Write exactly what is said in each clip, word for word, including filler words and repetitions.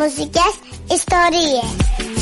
μουσικές ιστορίες.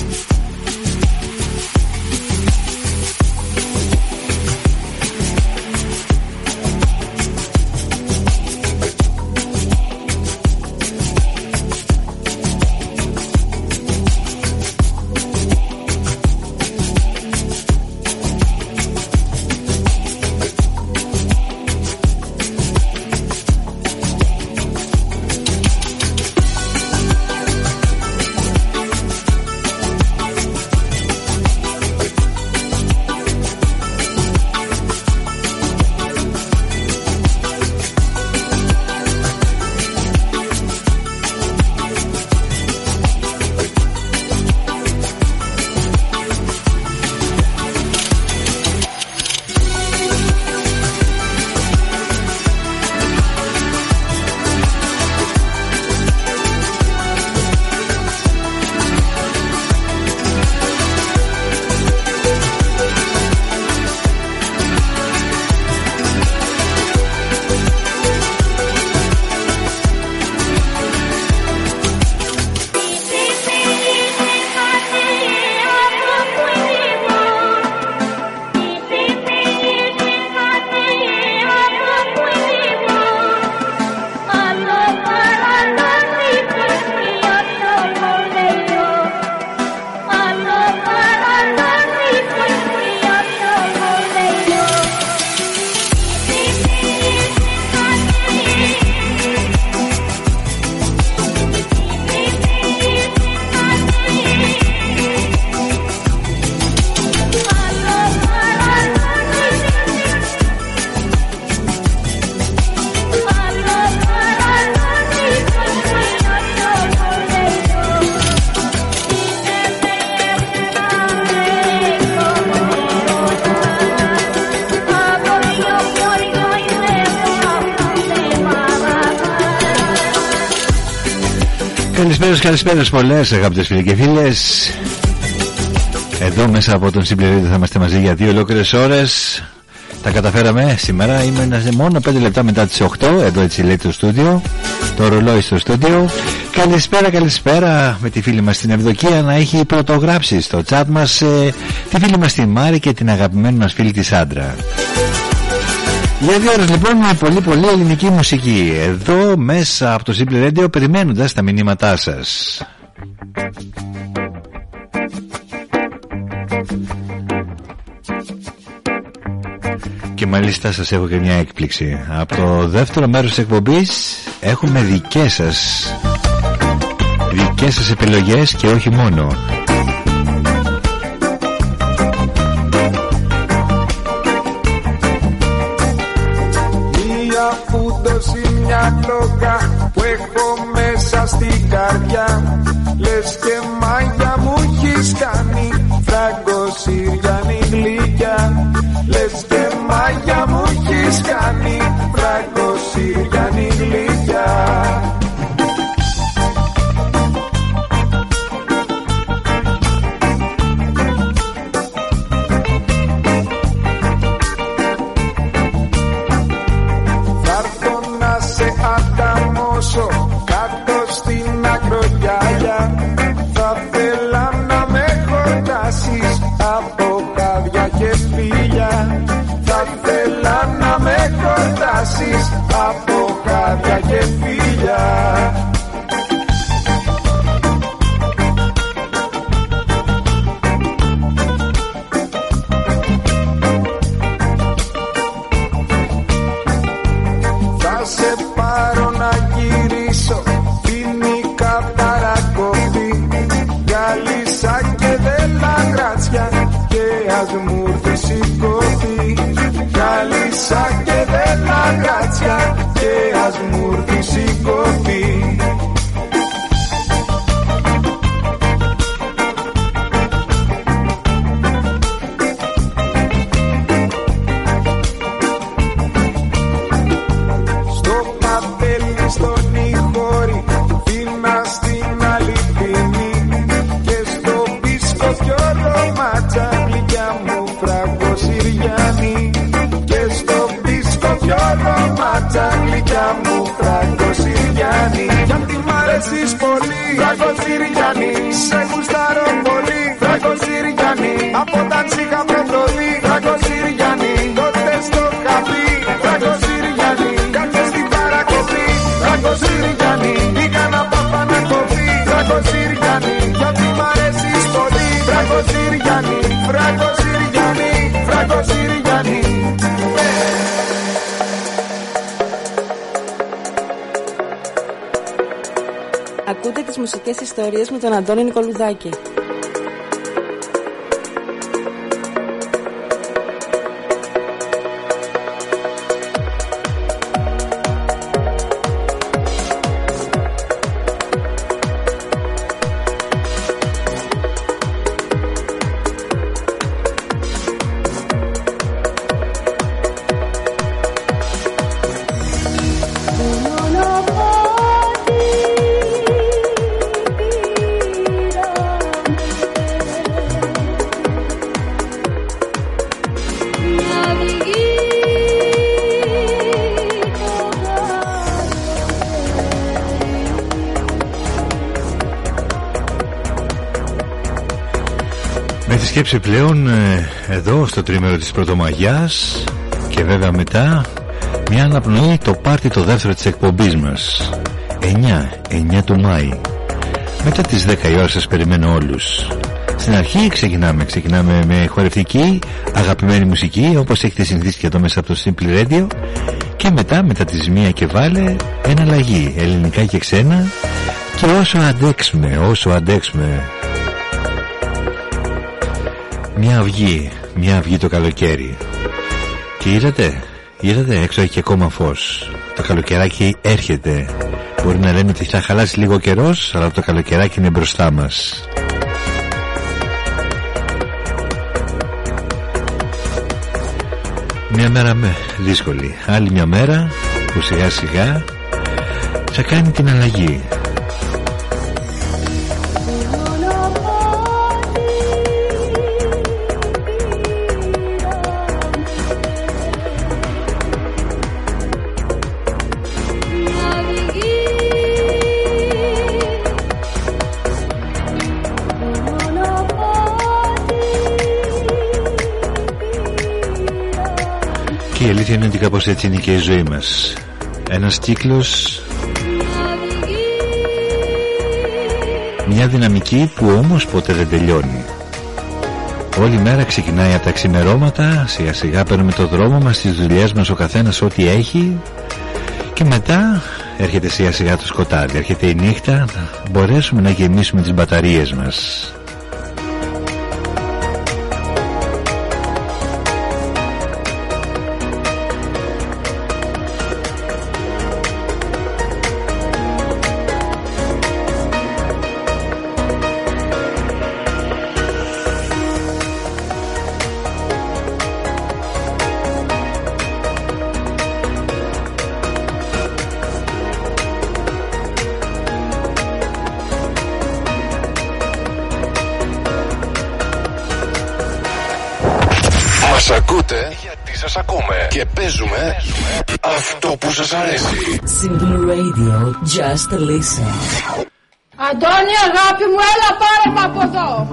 Καλησπέρας, καλησπέρας πολλές αγαπητές φίλοι και φίλες. Εδώ μέσα από τον Συμπληρίδη θα είμαστε μαζί για δύο ολόκληρες ώρες. Τα καταφέραμε σήμερα, είμαι μόνο πέντε λεπτά μετά τις οκτώ. Εδώ έτσι λέει το στούντιο, το ρολόι στο στούντιο. Καλησπέρα, καλησπέρα με τη φίλη μας την Ευδοκία να έχει πρωτογράψει στο chat μας ε, τη φίλη μας τη Μάρη και την αγαπημένη μας φίλη της Άντρα. Για δύο ώρες λοιπόν με πολύ πολύ ελληνική μουσική εδώ μέσα από το Simple Radio, περιμένοντας τα μηνύματά σας. Και μάλιστα σας έχω και μια έκπληξη. Από το δεύτερο μέρος της εκπομπής έχουμε δικές σας δικές σας επιλογές και όχι μόνο. Μια κλόκα που έχω μέσα στην καρδιά, λες και μάγια μου έχεις κάνει, φραγκοσυριανή γλυκιά. Λες και μάγια μου έχεις κάνει, φραγκοσυριανή γλυκιά. Κάτω στην ακρογιάλια θα θέλα να με χορτάσεις από χάδια και σπήλια. Θα θέλα να με χορτάσεις από χάδια και σπήλια. Θα σε πάρω να γυρίσω, ποινικά παρακοπή, γυάλισσα και δελαγράτσια και ας μου έρθεις η κοπή. Γυάλισσα και δελαγράτσια και ας μου έρθεις η κοπή. Γλυκιά μου φραγκοσυριανή, γιατί μ' αρέσεις πολύ, φραγκοσυριανή. Συριανή, σε γουστάρω πολύ. Φράγκο Συριανή, από όταν σ' είχα πρωτοδεί. Φράγκο Συριανή, τότε στο χαπί. Φράγκο Συριανή, κάτσε στην παρακοπή. Φράγκο Συριανή, είχα να πάω να κοπεί. Φράγκο Συριανή, γιατί μ' αρέσεις πολύ. Φράγκο Συριανή, Φράγκο Συριανή, Φράγκο Συριανή. Ακούτε τις μουσικές ιστορίες με τον Αντώνη Νικολουδάκη. Σκέψη πλέον εδώ στο τρίμερο της Πρωτομαγιάς και βέβαια μετά μια αναπνοή, το πάρτι το δεύτερο της εκπομπής μας εννιά του Μάη. Μετά τις δέκα η ώρα σας περιμένω όλους. Στην αρχή ξεκινάμε ξεκινάμε με χορευτική αγαπημένη μουσική, όπως έχετε συνηθίσει και εδώ μέσα από το Simple Radio, και μετά μετά τις μία και βάλε εναλλαγή ελληνικά και ξένα, και όσο αντέξουμε όσο αντέξουμε μια αυγή, μια αυγή το καλοκαίρι. Και είδατε, είδατε έξω έχει και ακόμα φως. Το καλοκαιράκι έρχεται. Μπορεί να λένε ότι θα χαλάσει λίγο καιρός, αλλά το καλοκαιράκι είναι μπροστά μας. Μια μέρα με δύσκολη, άλλη μια μέρα που σιγά σιγά θα κάνει την αλλαγή. Και η αλήθεια είναι ότι κάπως έτσι είναι και η ζωή μας. Ένας κύκλος, μια δυναμική που όμως ποτέ δεν τελειώνει. Όλη μέρα ξεκινάει από τα ξημερώματα, σιγά σιγά παίρνουμε το δρόμο μας, στις δουλειές μας ο καθένας ό,τι έχει, και μετά έρχεται σιγά σιγά το σκοτάδι, έρχεται η νύχτα, να μπορέσουμε να γεμίσουμε τις μπαταρίες μας. Και παίζουμε αυτό που σας αρέσει. Simple Radio, just listen. Αντώνη αγάπη μου, έλα πάρε με από εδώ.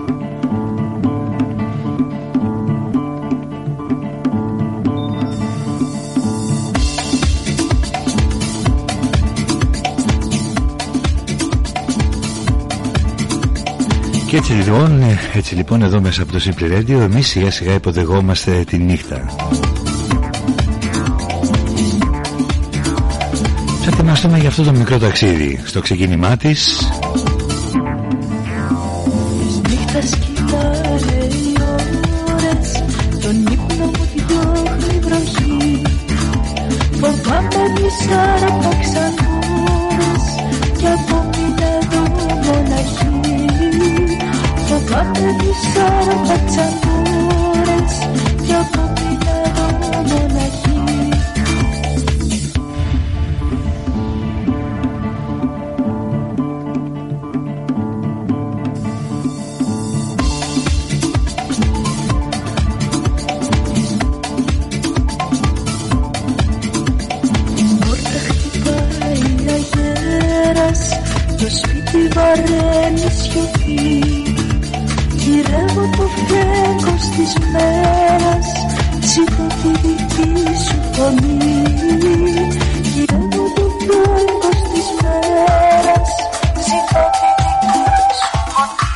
Και έτσι λοιπόν, έτσι λοιπόν εδώ μέσα από το Simple Radio εμείς σιγά σιγά υποδεχόμαστε τη νύχτα. Θα ετοιμαστούμε για αυτό το μικρό ταξίδι στο ξεκίνημά της. Τις νύχτας κοιτάνε οι ώρες, τον ύπνο μου διώχνει βροχή. Φοβάμαι μη σαραπάξαν ώρες κι απομείνε εδώ μοναχή. Φοβάμαι μη σαραπάξαν ώρες κι απομείνε εδώ μοναχή. βαραίνει σιωπή. Γυρεύω το φέκος της μέρας, ζητώ τη δική σου φωνή. Γυρεύω το φέκος της μέρας, ζητώ τη δική σου φωνή.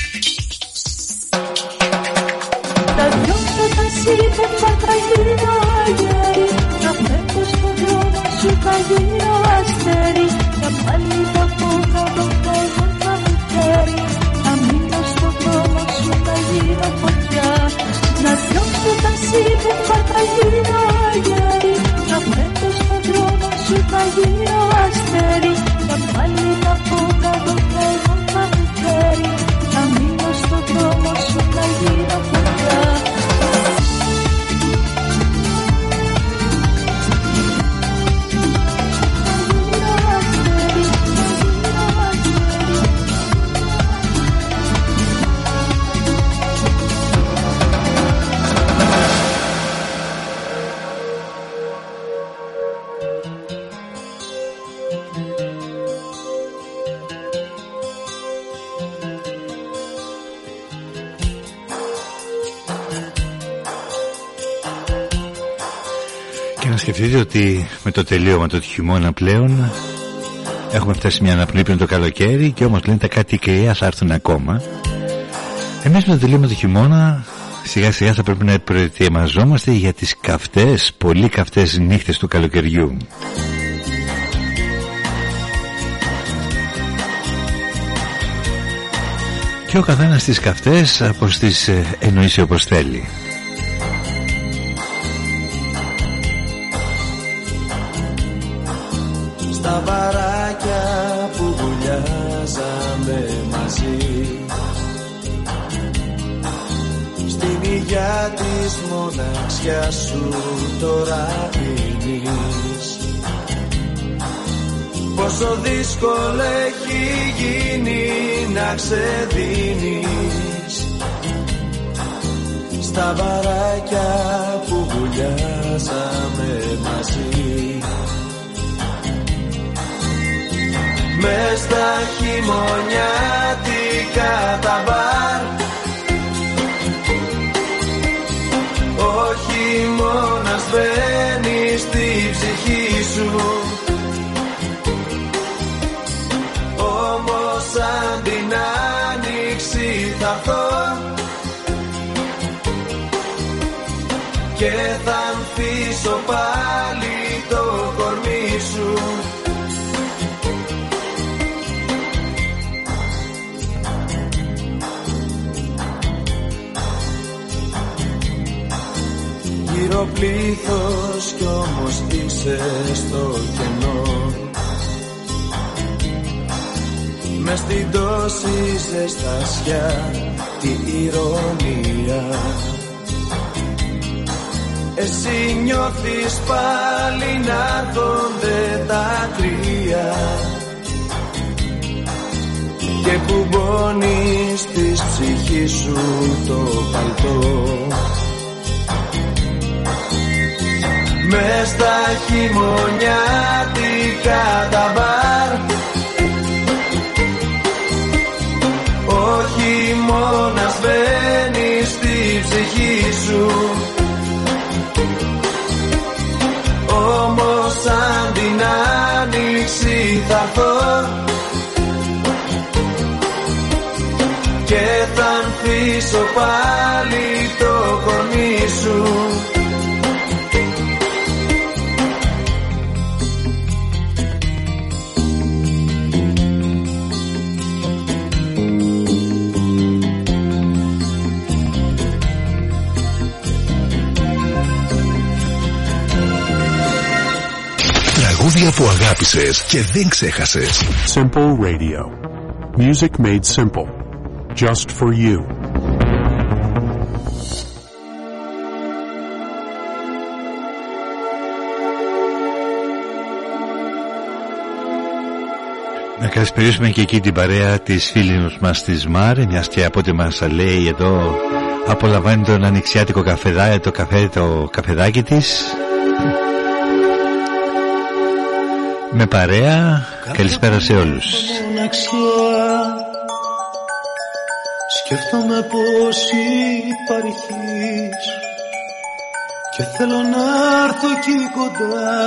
Θα διώξω τα σύννεφα, θα γίνω αγέρι, θα φεύγω στον δρόμο σου, θα γίνω αστέρι. Θα πάλι θα πω κάτω, θα εγώ θα μου φέρει. Θα μείνω στον δρόμο σου, θα γίνω φωτιά. Να διώξω τα σύννεφα, θα γίνω αγέρι, θα φεύγω στον δρόμο σου, θα γίνω αστέρι. Θα πάλι θα πω κάτω, θα εγώ θα μου φέρει. Θα μείνω στον δρόμο σου, θα γίνω φωτιά. Σκεφτείτε ότι με το τελείωμα του χειμώνα πλέον έχουμε φτάσει μια αναπνοή πριν το καλοκαίρι, και όμως λένε τα κάτι κρυά θα έρθουν ακόμα. Εμείς με το τελείωμα του χειμώνα σιγά σιγά θα πρέπει να προετοιμαζόμαστε για τις καυτές, πολύ καυτές νύχτες του καλοκαιριού. Και ο καθένας τις καυτές όπως τις εννοήσει όπως θέλει. Στα βαράκια που βουλιάζαμε μαζί, στην υγειά της μοναξιάς σου τώρα πίνεις. Πόσο δύσκολο έχει γίνει να ξεδίνεις. Στα βαράκια που βουλιάζαμε μαζί, μες στα χειμωνιάτικα τα μπαρ, ο χειμώνας μπαίνει στη ψυχή σου. Όμως σαν την άνοιξη θα έρθω και θα ανθίσω πάλι το κορμί σου. Γύρω πλήθος κι όμως είσαι στο κενό, μες στην τόση ζεστασιά τη ηρωνία. Εσύ νιώθεις πάλι να έρχονται τα κρύα και που μπώνεις της ψυχής σου το παλτό. Μες στα χειμωνιάτικα τα μπαρ, ο χειμώνας μπαίνει στη ψυχή σου. Όμως σαν την άνοιξη θα έρθω και θα ανθίσω πάλι το κορμί σου. Τραγούδια που αγάπησες και δεν ξέχασες. Simple Radio. Music made simple. Just for you. Να καλησπερίσουμε και εκεί την παρέα της φίλης μας της Μάρ, μιας και από ό,τι μας λέει εδώ απολαμβάνει τον ανοιξιάτικο καφεδάκι, το, καφέ, το καφεδάκι της με παρέα. Καλησπέρα σε όλους. Μοναξιά Σκέφτομαι πως υπάρχεις και θέλω να έρθω εκεί κοντά,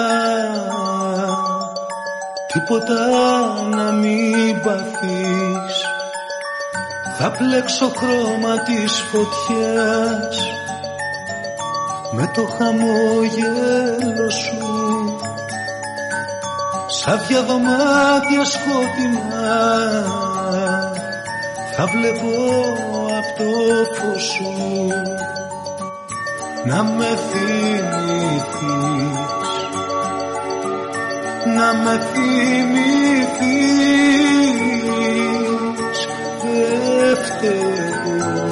τίποτα να μην παθείς. Θα πλέξω χρώμα της φωτιάς με το χαμόγελο σου, σ' δωμάτια σκοτεινά θα βλέπω απ' το φως σου. Να με θυμηθείς, να με θυμηθείς, δεν φταίω,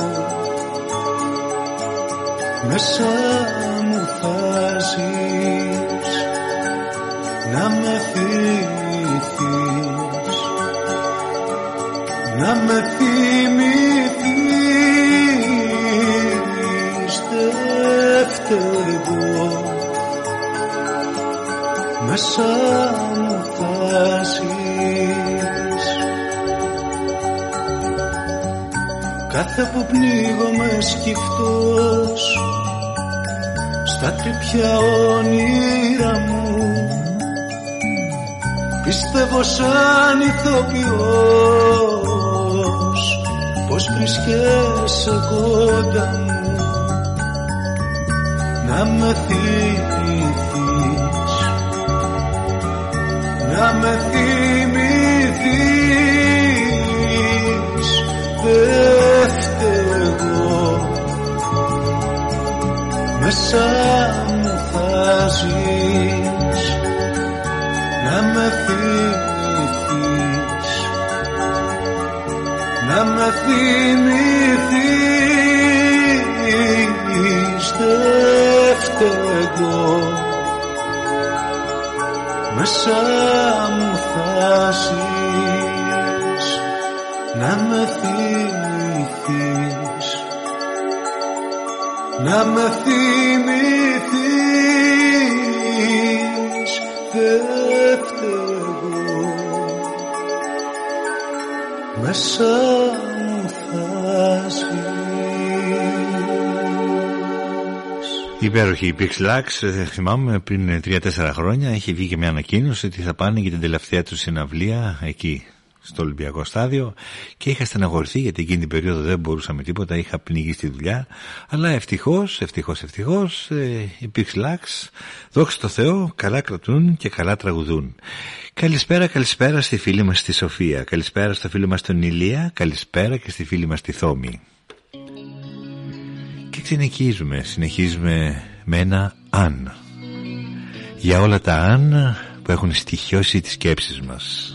μέσα μου θα ζεις. Να με θυμηθείς, να με θυμηθείς, δεν φταίω, μέσα μου θα ζεις. Κάθε που πνίγομαι σκυφτός στα τρυπιά όνειρα μου, πιστεύω σαν ηθοποιός πως βρίσκεσαι κοντά μου. Να με θυμηθείς, να με θυμηθείς, δεν φταίω, μέσα μου θα ζεις. Να με θυμηθείς, να με θυμηθείς, δεν φταίω, μέσα μου θα ζεις. Να με θυμηθείς, να με θυμηθείς, δεν φταίω, μέσα μου θα ζεις. Υπέροχη Pixlax, θυμάμαι πριν τρία τέσσερα χρόνια είχε βγει και μια ανακοίνωση ότι θα πάνε για την τελευταία του συναυλία εκεί στο Ολυμπιακό Στάδιο και είχα στεναχωρηθεί γιατί εκείνη την περίοδο δεν μπορούσαμε τίποτα, είχα πνιγεί στη δουλειά, αλλά ευτυχώς, ευτυχώς, ευτυχώς οι Pixlax, δόξα τω Θεώ, καλά κρατούν και καλά τραγουδούν. Καλησπέρα, καλησπέρα στη φίλη μας τη Σοφία, καλησπέρα στο φίλο μας τον Ηλία, καλησπέρα και στη φίλη μας τη Θόμη. Και συνεχίζουμε, συνεχίζουμε με ένα αν. Για όλα τα αν που έχουν στοιχειώσει τις σκέψεις μας.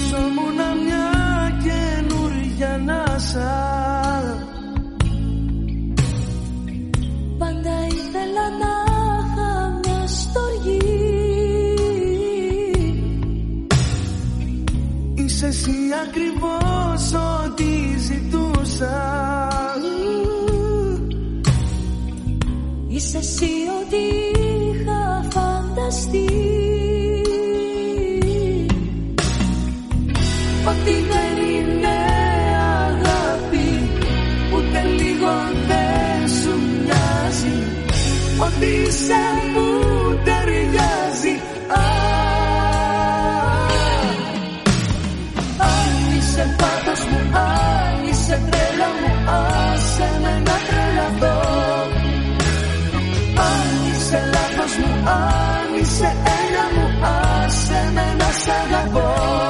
κρυψόμουν μια καινούρια ανάσα. Πάντα ήθελα να είχα μια στοργή. Είσαι εσύ ακριβώς ό,τι ζητούσα. Είσαι εσύ ό,τι είχα φανταστεί. Ότι δεν είναι αγάπη, ούτε λίγο δεν σου μοιάζει. Ότι είσαι που ταιριάζει. Αν είσαι πάθος μου, αν είσαι τρέλα μου, άσε με να τρελαθώ. Αν είσαι λάθος μου, αν είσαι ένα μου, άσε με να σ' αγαπώ.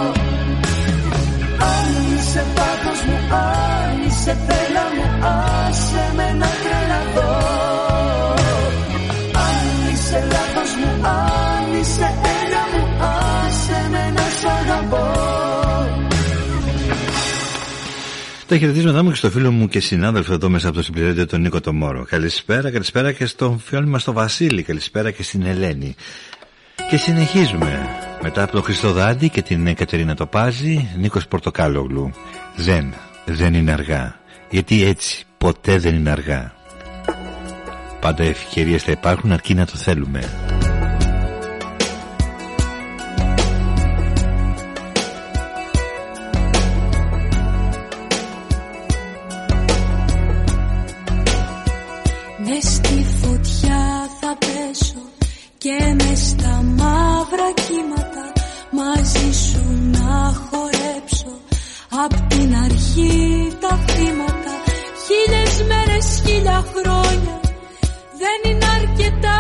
Αν είσαι πάθος μου, αν είσαι τρέλα μου, άσε με να τρελαθώ. Αν είσαι λάθος μου, αν είσαι ένα μου, άσε με να σ' αγαπώ. Τα χαιρετίσματά μου και στο φίλο μου και συνάδελφο εδώ μέσα από το συμπληρώτιο, τον Νίκο το Μόρο. Καλησπέρα, καλησπέρα και στον φίλο μας τον Βασίλη, καλησπέρα και στην Ελένη. Και συνεχίζουμε μετά από τον Χριστοδάντη και την Κατερίνα Τοπάζη, Νίκος Πορτοκάλογλου. Δεν, δεν είναι αργά, γιατί έτσι ποτέ δεν είναι αργά. Πάντα ευκαιρίες θα υπάρχουν αρκεί να το θέλουμε. Μες στη φωτιά θα πέσω και μες στα μαύρα κύματα μαζί σου να χορέψω. Απ' την αρχή τα θύματα, χίλιες μέρες, χίλια χρόνια δεν είναι αρκετά.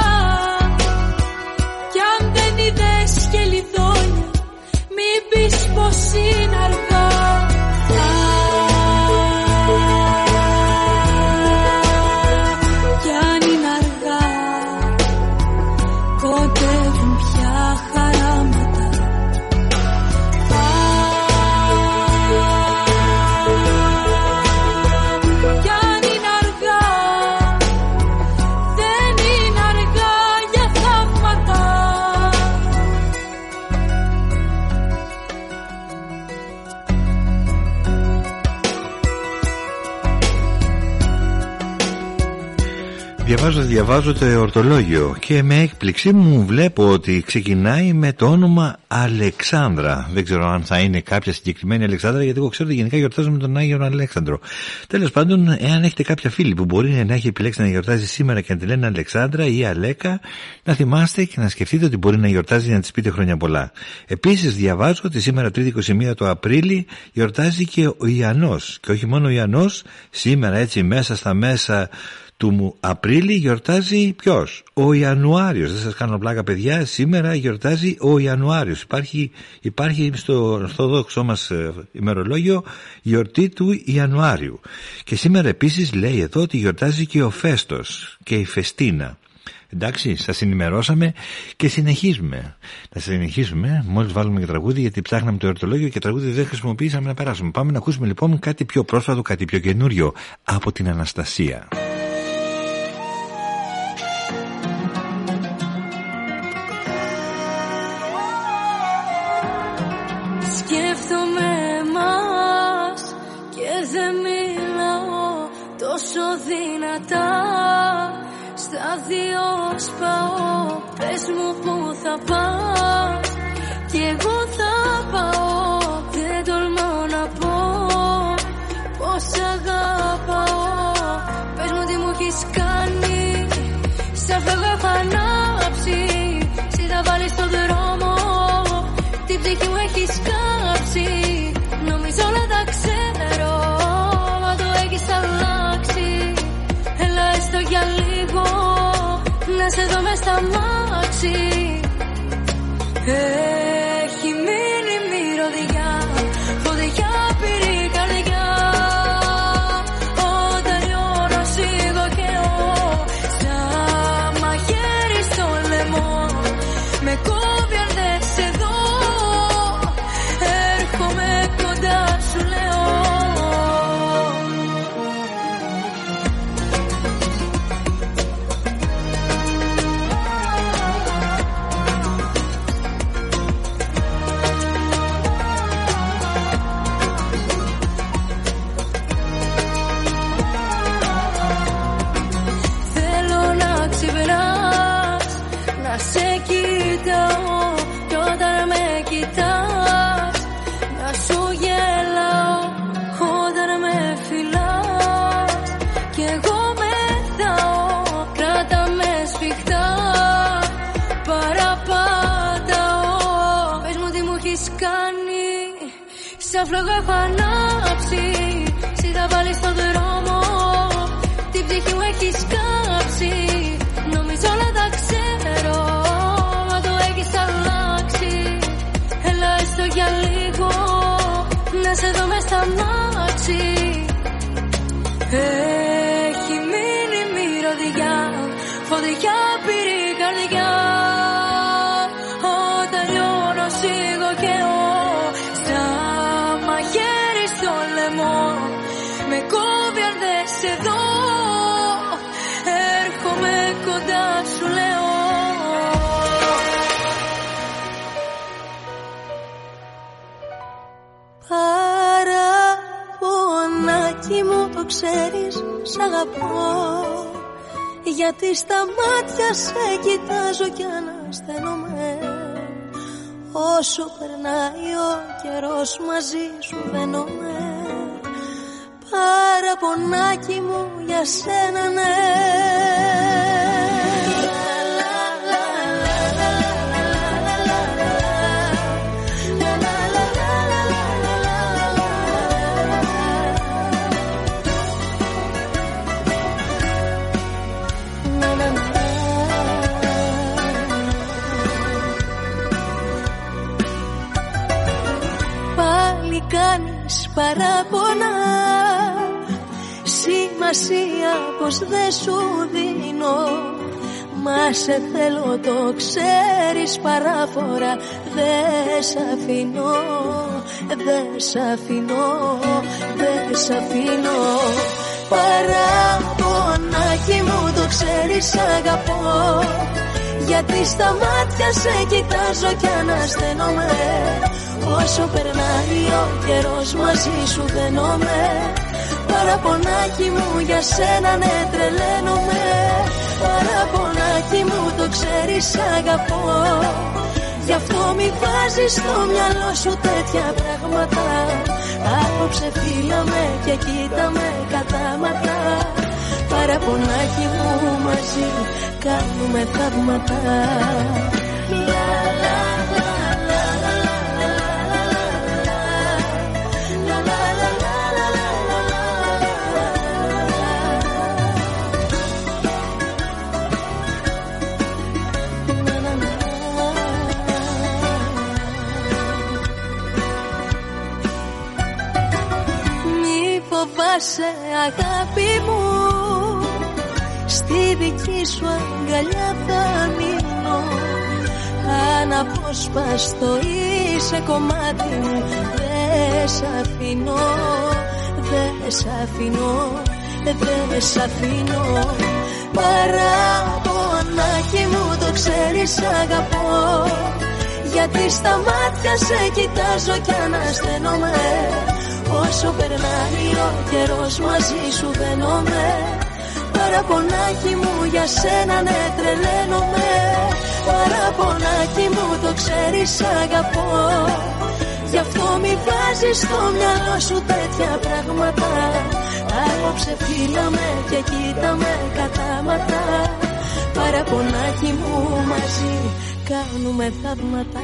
Κι αν δεν είδες και λιδόνια, μην πεις πως είναι αργά. Διαβάζω, διαβάζω το εορτολόγιο και με έκπληξή μου βλέπω ότι ξεκινάει με το όνομα Αλεξάνδρα. Δεν ξέρω αν θα είναι κάποια συγκεκριμένη Αλεξάνδρα, γιατί εγώ ξέρω ότι γενικά γιορτάζουμε τον Άγιο Αλέξανδρο. Τέλος πάντων, εάν έχετε κάποια φίλη που μπορεί να έχει επιλέξει να γιορτάζει σήμερα και να τη λένε Αλεξάνδρα ή Αλέκα, να θυμάστε και να σκεφτείτε ότι μπορεί να γιορτάζει για να της πείτε χρόνια πολλά. Επίσης, διαβάζω ότι σήμερα τρίτη είκοσι μία του Απρίλη γιορτάζει και ο Ιαννός. Και όχι μόνο ο Ιαννός, σήμερα έτσι μέσα στα μέσα του Απρίλη γιορτάζει ποιος? Ο Ιανουάριος. Δεν σας κάνω πλάκα παιδιά, σήμερα γιορτάζει ο Ιανουάριος. Υπάρχει, υπάρχει στο ορθόδοξό μας ημερολόγιο γιορτή του Ιανουάριου. Και σήμερα επίσης λέει εδώ ότι γιορτάζει και ο Φέστος και η Φεστίνα. Εντάξει, σας ενημερώσαμε και συνεχίζουμε. Να συνεχίσουμε μόλις βάλουμε και τραγούδι, γιατί ψάχναμε το εορτολόγιο και τραγούδι δεν χρησιμοποιήσαμε να περάσουμε. Πάμε να ακούσουμε λοιπόν κάτι πιο πρόσφατο, κάτι πιο καινούριο από την Αναστασία. Σκέφτομαι εμάς και δεν μιλάω τόσο δυνατά. Στα δύο σπάω, πες μου που θα πας κι εγώ θα πάω. Δεν τολμώ να πω πως αγαπάω. Πες μου τι μου έχεις κάνει, σαν φεύγω έχω ανάψει. Εσύ θα βάλεις στον δρόμο, την ψυχή μου έχεις κάψει. Νομίζω όλα τα ξέρω, μα το έχεις αλλάξει. Έλα έστω για λίγο, να σε δω μες στα μάξι. Έχει ξαφλόγα έχω ανάψει. Σιγά πάλι στον δρόμο, την ψυχή μου έχεις κάψει. Νομίζω όλα τα ξέρω, μα το έχεις αλλάξει. Έλα έστω για λίγο, να σε δω μες στα μάτια. Έχει μείνει μυρωδιά, φωτιά πήρε η καρδιά. Όταν λιώνω σίγω και ο σαν μαχαίρι στο λαιμό. Με κόβει αν δεν σε δω, έρχομαι κοντά σου λέω. Παραπονάκι μου το ξέρεις, σ' αγαπώ. Γιατί στα μάτια σε κοιτάζω κι ανασταίνομαι. Όσο περνάει ο καιρός μαζί σου δένομαι. Παραπονάκι μου για σένα ναι. Πάλι κάνεις παράπονα, σημασία πως δεν σου δίνω. Μα σε θέλω το ξέρεις παράφορα. Δεν σ' αφήνω, δεν σ' αφήνω, δεν σ' αφήνω. Παραπονάκι μου το ξέρεις αγαπώ. Γιατί στα μάτια σε κοιτάζω κι ανασταίνομαι. Όσο περνάει ο καιρός μαζί σου δένομαι. Παραπονάκι μου για σένα ναι τρελαίνομαι. Παραπονάκι μου το ξέρεις αγαπώ. Γι' αυτό μη βάζεις στο μυαλό σου τέτοια πράγματα. Απόψε φίλαμε και κοίταμε κατάματα. Παραπονάκι μου μαζί κάνουμε θαύματα. Φοβάσαι αγάπη μου, στη δική σου αγκαλιά θα μείνω. Αναπόσπαστο είσαι κομμάτι μου. Δεν σ' αφήνω, δεν σ' αφήνω, δεν σ' αφήνω. Παραπονάκι μου το ξέρεις αγαπώ. Γιατί στα μάτια σε κοιτάζω κι ανασταίνομαι. Όσο περνάει ο καιρός μαζί σου δένομαι. Παραπονάκι μου για σένα ναι τρελαίνομαι. Παραπονάκι μου το ξέρεις αγαπώ. Γι' αυτό μη βάζεις στο μυαλό σου τέτοια πράγματα. Απόψε φίλαμε και κοίταμε κατάματα. Παραπονάκι μου μαζί κάνουμε θαύματα.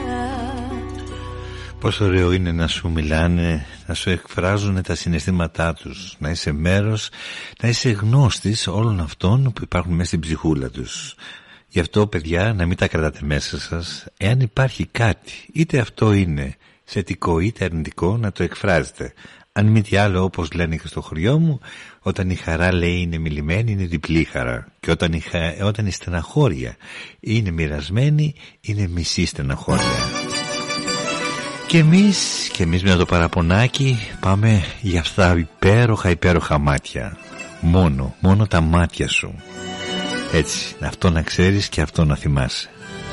Πόσο ωραίο είναι να σου μιλάνε, να σου εκφράζουν τα συναισθήματά τους, να είσαι μέρος, να είσαι γνώστης όλων αυτών που υπάρχουν μέσα στην ψυχούλα τους. Γι' αυτό παιδιά να μην τα κρατάτε μέσα σας. Εάν υπάρχει κάτι, είτε αυτό είναι θετικό είτε αρνητικό, να το εκφράζετε. Αν μη τι άλλο, όπως λένε και στο χωριό μου, όταν η χαρά λέει είναι μιλημένη είναι διπλή χαρά. Και όταν η, χα... όταν η στεναχώρια είναι μοιρασμένη είναι μισή στεναχώρια. Και εμείς, και εμείς με το παραπονάκι πάμε για αυτά υπέροχα υπέροχα μάτια. Μόνο, μόνο τα μάτια σου. Έτσι, αυτό να ξέρεις και αυτό να θυμάσαι.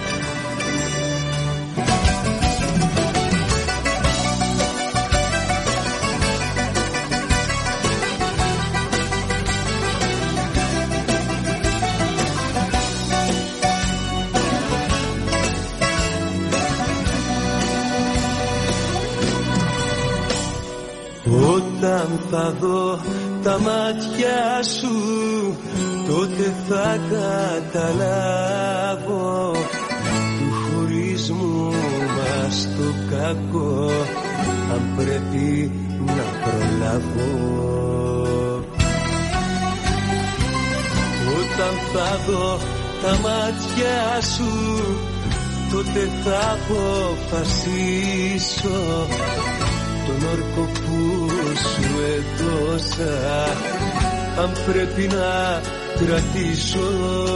Όταν θα δω τα μάτια σου, τότε θα καταλάβω του χωρισμού μας το κακό αν πρέπει να προλάβω. Όταν θα δω τα μάτια σου, τότε θα αποφασίσω τον όρκο που σου έδωσα, αν πρέπει να κρατήσω.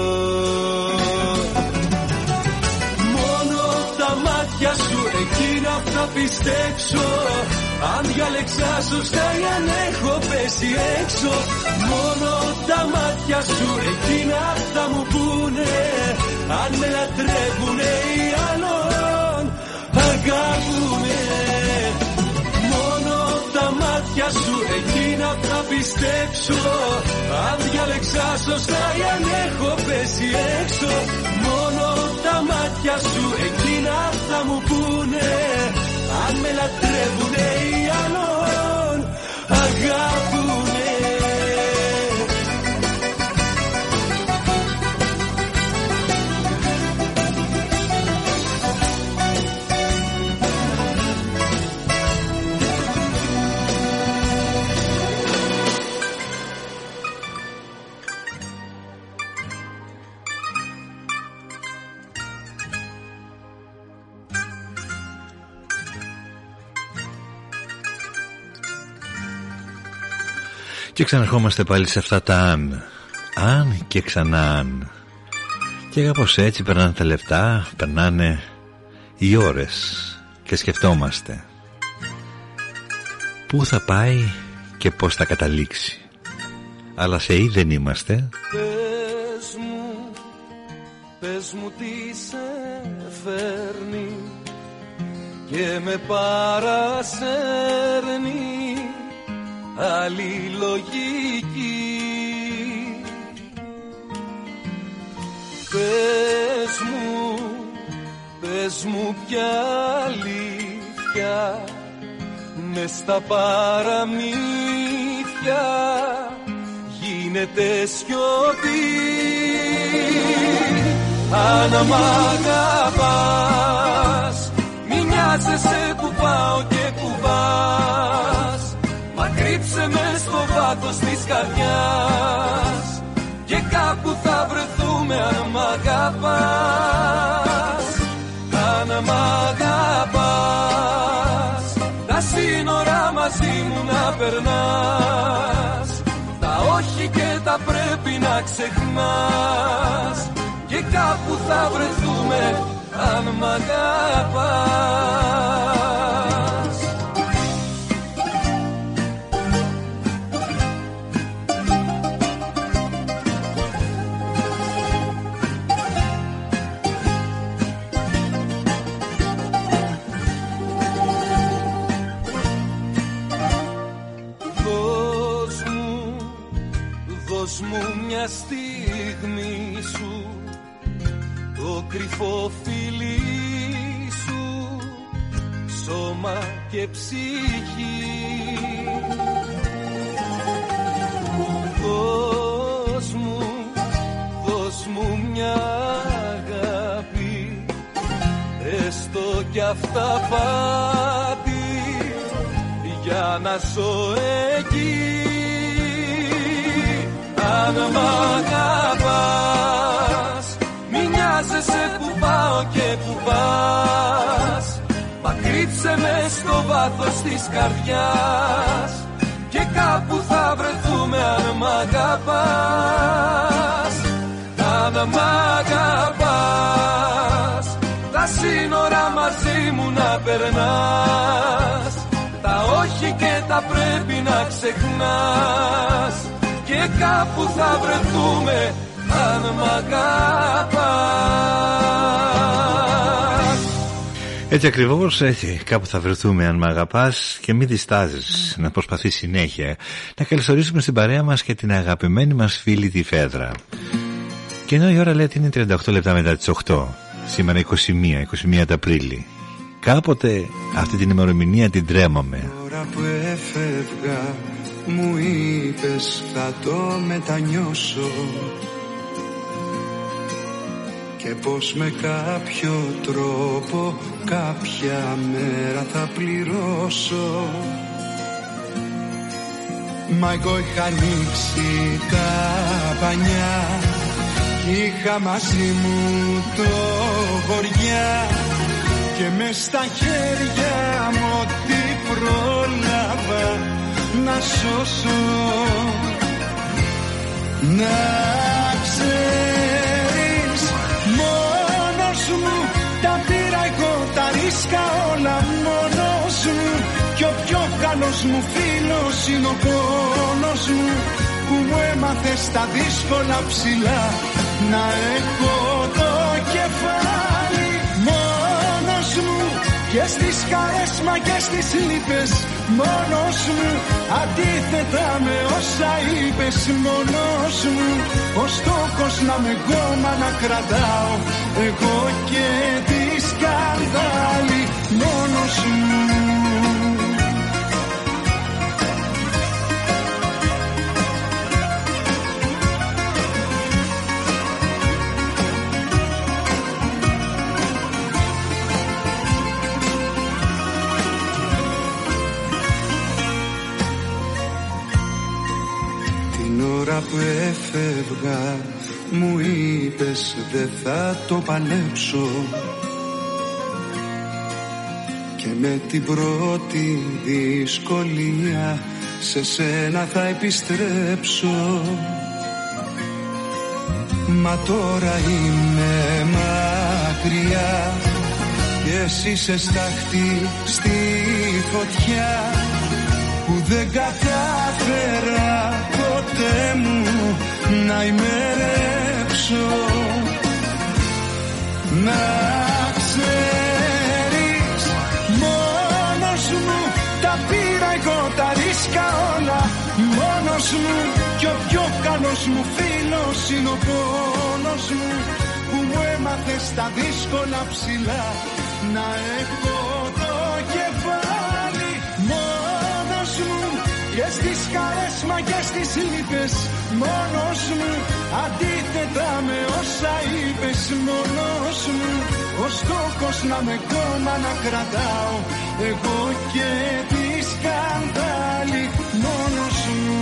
Μόνο τα μάτια σου, εκείνα θα πιστέψω, αν διάλεξα σωστά ή αν έχω πέσει έξω. Μόνο τα μάτια σου, εκείνα θα μου πούνε αν με λατρεύουνε ή άλλον αγάπουνε. Μόνο τα μάτια σου, εκείνα θα πιστέψω, αν διάλεξα σωστά ή αν έχω πέσει έξω. Μόνο τα μάτια σου, εκείνα θα μου πούνε αν με λατρεύουνε ή άλλον αγάπουνε. Και ξαναρχόμαστε πάλι σε αυτά τα αν. Αν και ξανά αν. Και κάπως έτσι περνάνε τα λεπτά, περνάνε οι ώρες και σκεφτόμαστε πού θα πάει και πώς θα καταλήξει. Αλλά σε ή δεν είμαστε. Πες μου, πες μου τι σε φέρνει και με παρασέρνει άλλη λογική. Πες μου, πες μου ποια αλήθεια μες στα παραμύθια γίνεται σιωπή. Αν μ' αγαπάς, μη νοιάζεσαι που πάω και που πας, μα κρύψε με στο βάθος της καρδιάς και κάπου θα βρεθούμε αν μ' αγαπάς. Αν μ' αγαπάς, τα σύνορα μαζί μου να περνάς, τα όχι και τα πρέπει να ξεχνάς και κάπου θα βρεθούμε αν μ' αγαπάς. Δώσ' μου, δώσ' μου μια στιγμή σου, το κρυφό φιλί σου, σώμα και ψυχή. Δώσ' μου, δώσ' μου μια αγάπη, έστω κι αυταπάτη, για να ζω εκεί. Αν μ' αγαπάς, μη νοιάζεσαι που πάω και που πας, μα κρύψε με στο βάθος της καρδιάς και κάπου θα βρεθούμε αν μ' αγαπάς. Αν μ' αγαπάς, τα σύνορα μαζί μου να περνάς, τα όχι και τα πρέπει να ξεχνάς και κάπου θα βρεθούμε αν μ' αγαπάς. Έτσι ακριβώς, έτσι κάπου θα βρεθούμε αν μ' αγαπάς. Και μην διστάζεις να προσπαθείς συνέχεια να καλωσορίσουμε στην παρέα μας και την αγαπημένη μας φίλη τη Φέδρα. Και ενώ η ώρα λέει ότι είναι τριάντα οκτώ λεπτά μετά τις οκτώ, σήμερα είκοσι μία, είκοσι μία του Απρίλη, κάποτε αυτή την ημερομηνία την τρέμαμε. Τώρα που έφευγα μου είπες θα το μετανιώσω και πως με κάποιο τρόπο κάποια μέρα θα πληρώσω. Μα εγώ είχα ανοίξει τα πανιά κι είχα μαζί μου το βοριά και μες στα χέρια μου ό,τι πρόλαβα να σώσω. Να ξέρεις, μόνος μου τα πήρα εγώ τα ρίσκα όλα μόνος μου κι ο πιο καλός μου φίλος είναι ο πόνος μου που μου έμαθε στα δύσκολα ψηλά να έχω το κεφάλι μόνος μου και στις χαρές μα και στις λύπες μόνος μου, αντίθετα με όσα είπες μόνος μου, ο στόχος να με κόμμα να κρατάω εγώ και τη σκανδάλη μόνος μου. Που έφευγα μου είπες δεν θα το παλέψω και με την πρώτη δυσκολία σε σένα θα επιστρέψω. Μα τώρα είμαι μακριά και εσύ σε στάχτη στη φωτιά που δεν κατάφερα ποτέ μου να ημερέψω. Να ξέρεις, μόνος μου τα πήρα εγώ τα ρίσκα όλα μόνος μου κι ο πιο καλός μου φίλος είναι ο πόνος μου που μου έμαθε στα δύσκολα ψηλά να έχω το κεφάλι μόνος μου και στις χαρές μα και στις λύπες μόνος μου, αντίθετα με όσα είπες μόνος μου, ο στόχος να με κόμμα να κρατάω εγώ και τη σκανδάλη μόνος μου.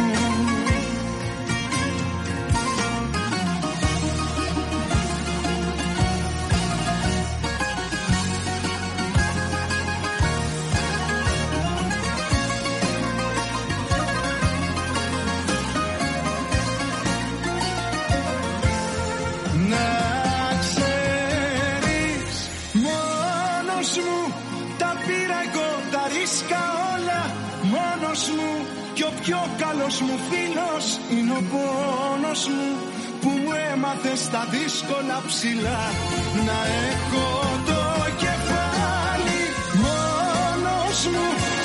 Πιο καλός μου φίλος είναι ο πόνος μου που μου έμαθε στα δύσκολα ψηλά να έχω το κεφάλι μόνος μου.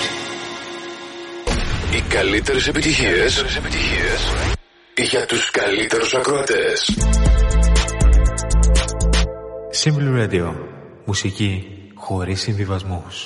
Οι καλύτερες επιτυχίες για τους καλύτερους ακροατές. Simple Radio. Μουσική χωρίς συμβιβασμούς.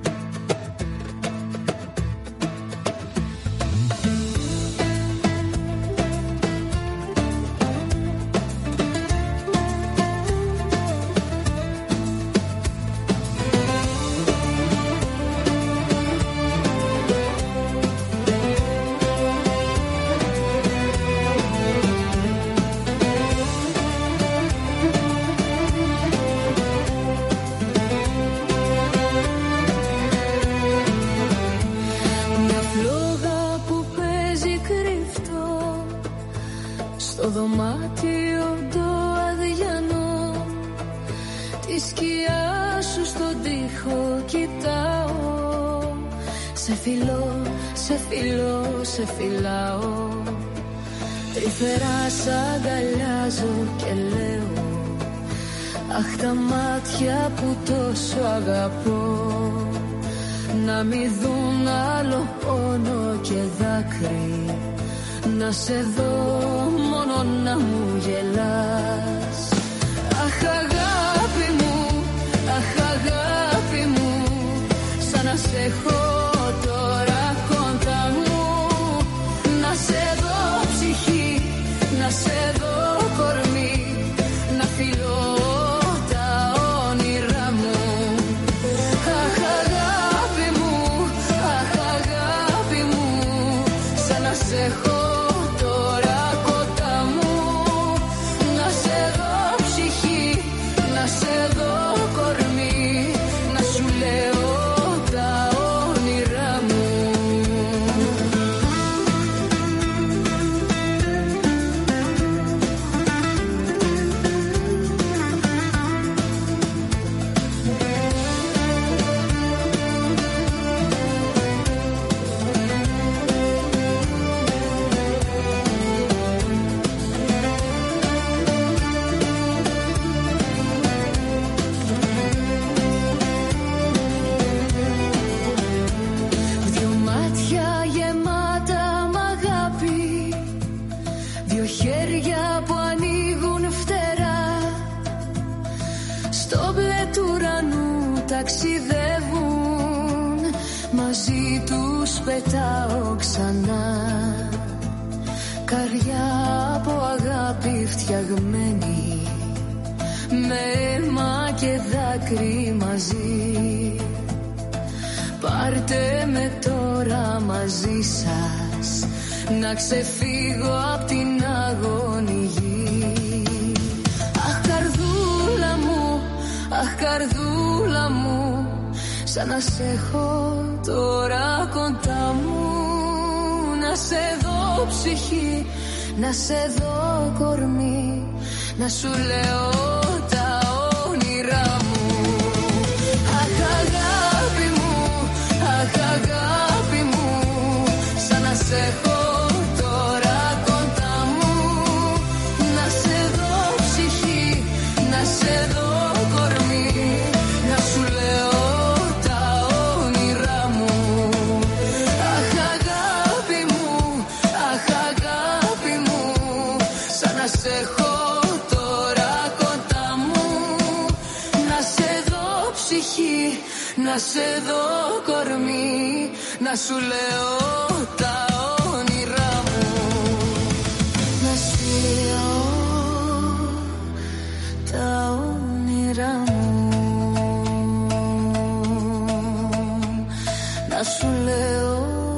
Που τόσο αγαπώ να μη δουν άλλο πόνο και δάκρυ, να σε δω μόνο να μου γελάς. Αχ αγάπη μου, αχ αγάπη μου, σαν να σε έχω τώρα κοντά μου, να σε δω ψυχή, να σε δω κορμί, να φιλώ ταξιδεύουν, μαζί τους πετάω ξανά. Καρδιά από αγάπη φτιαγμένη, με αίμα και δάκρυ μαζί. Πάρτε με τώρα μαζί σας, να ξεφύγω απ' την αγώνη γη. Αχ καρδούλα μου, αχ καρδούλα μου, σαν να σ' έχω τώρα κοντά μου. Να σε δω ψυχή, να σε δω κορμί, να σου λέω τα όνειρά μου. Αχ αγάπη μου, αχ αγάπη μου, σαν να σε έχω τώρα κοντά μου. Να σε δω ψυχή, να σε δω κορμί, να σου λέω τα όνειρά μου. Αχ αγάπη μου, αχ αγάπη μου, σαν να σε έχω τώρα κοντά μου. Να σε δω ψυχή, να σε δω κορμί, να σου λέω τα όνειρά μου. Να σου λέω τα όνειρά μου. Να σου λέω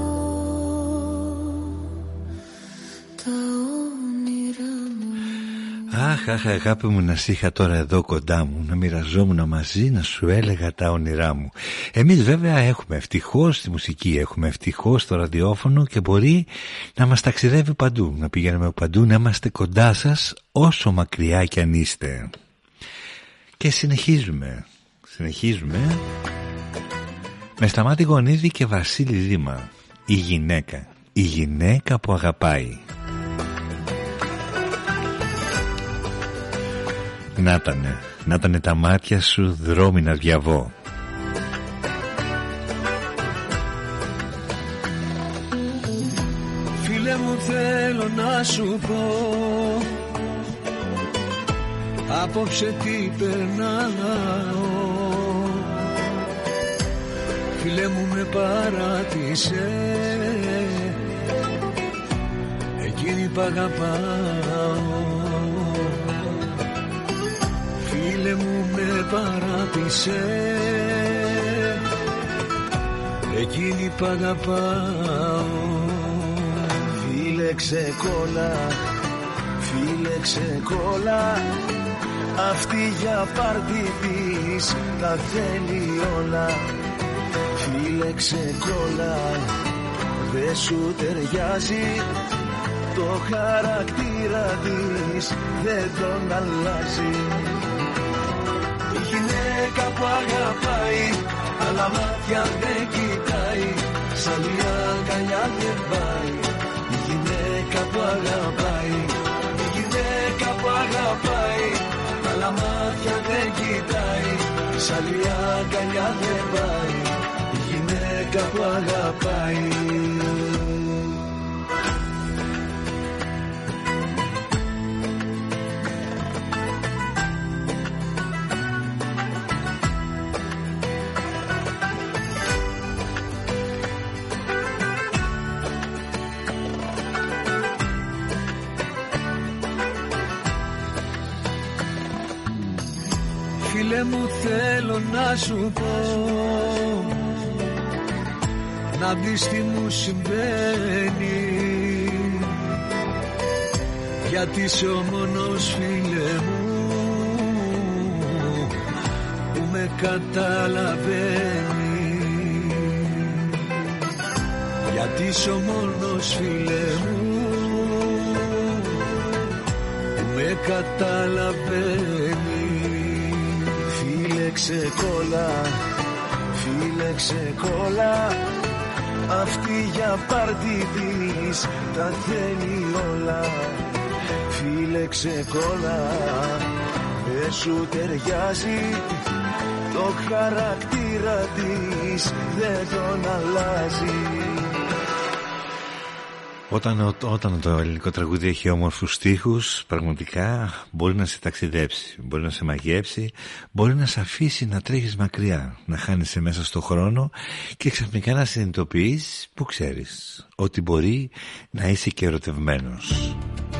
τα όνειρά μου. Αχ, αχ, αγάπη μου, να σ' είχα τώρα εδώ κοντά μου, να μοιραζόμουν μαζί, να σου έλεγα τα όνειρά μου. Εμείς βέβαια έχουμε ευτυχώς τη μουσική, έχουμε ευτυχώς το ραδιόφωνο και μπορεί να μας ταξιδεύει παντού, να πηγαίνουμε παντού, να είμαστε κοντά σας όσο μακριά κι αν είστε. Και συνεχίζουμε, συνεχίζουμε με Σταμάτη Γονίδη και Βασίλη Δήμα. Η γυναίκα, η γυναίκα που αγαπάει. Νάτανε, νάτανε τα μάτια σου δρόμοι να διαβώ. Φίλε μου θέλω να σου πω, απόψε τι περνάω. Φίλε μου με παράτησε εκείνη που αγαπάω. Φίλε μου με παράτησε εκείνη που αγαπάω. Φίλε ξεκόλα, φίλε ξεκόλα, αυτή για πάρτι της τα θέλει όλα. Φίλε ξεκόλα, δε σου ταιριάζει, το χαρακτήρα της δεν τον αλλάζει. Η γυναίκα που αγαπάει, αλλά μάτια δεν κοιτάει, σ' άλλη αγκαλιά δεν πάει. Η γυναίκα που αγαπάει, η γυναίκα που αγαπάει, αλλά μάτια δεν κοιτάει, σ' άλλη αγκαλιά δεν πάει. Η γυναίκα που αγαπάει. Φίλε μου θέλω να σου πω, να δεις τι μου συμβαίνει, γιατί είσαι ο μόνος φίλε μου που με καταλαβαίνει. Γιατί είσαι ο μόνος φίλε μου που με καταλαβαίνει. Φίλε ξεκόλα, φίλε ξεκόλα, αυτή για πάρτι της τα θέλει όλα. Φίλε ξεκόλα, δεν σου ταιριάζει, το χαρακτήρα της δεν τον αλλάζει. Όταν, όταν το ελληνικό τραγούδι έχει όμορφους στίχους, πραγματικά μπορεί να σε ταξιδέψει, μπορεί να σε μαγεύσει, μπορεί να σε αφήσει να τρέχεις μακριά, να χάνεσαι μέσα στο χρόνο και ξαφνικά να συνειδητοποιείς, που ξέρεις, ότι μπορεί να είσαι και ερωτευμένος.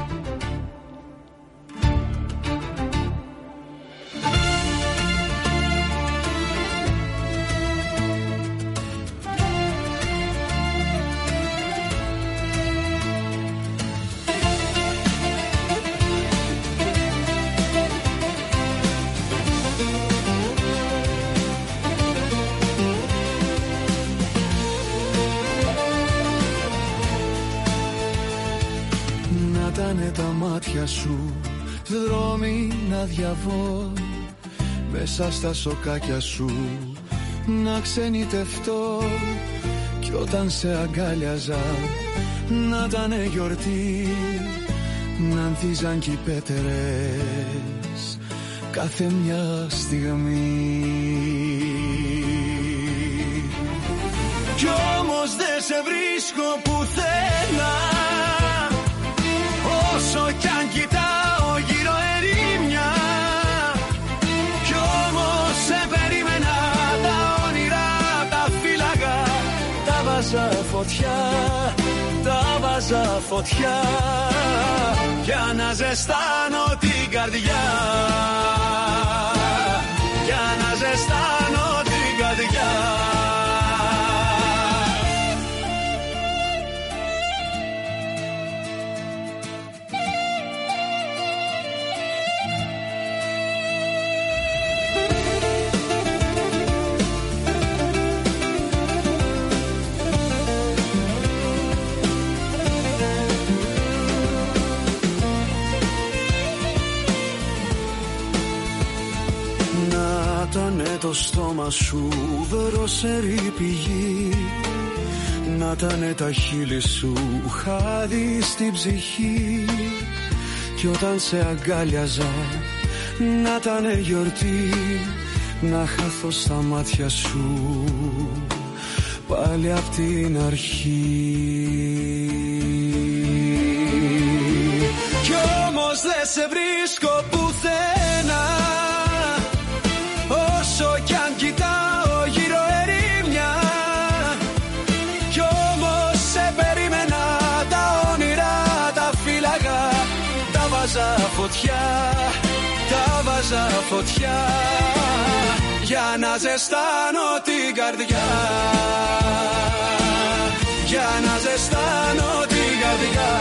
Σου δρόμοι να διαβώ, μέσα στα σοκάκια σου να ξενιτευτώ, κι όταν σε αγκάλιαζα να ήτανε γιορτή, να ανθίζαν κι οι πέτερες κάθε μια στιγμή. Κι όμως δεν σε βρίσκω πουθενά, όσο κι αν κοιτάω γύρω ερήμια, κι όμως σε περίμενα, τα όνειρα τα φύλαγα, τα βάζα φωτιά, τα βάζα φωτιά, για να ζεστάνω την καρδιά, για να ζεστάνω την καρδιά. Ήτανε το στόμα σου δροσερή πηγή, να ήτανε τα χείλη σου χάδι στην ψυχή, κι όταν σε αγκάλιαζα να ήτανε γιορτή, να χαθώ στα μάτια σου πάλι απ' την αρχή. Κι όμως δεν σε βρίσκω πουθενά, όσο κι αν κοιτάω γύρω ερήμια, κι όμως σε περίμενα, τα όνειρα τα φύλαγα, τα βάζα φωτιά, τα βάζα φωτιά, για να ζεστάνω την καρδιά, για να ζεστάνω την καρδιά.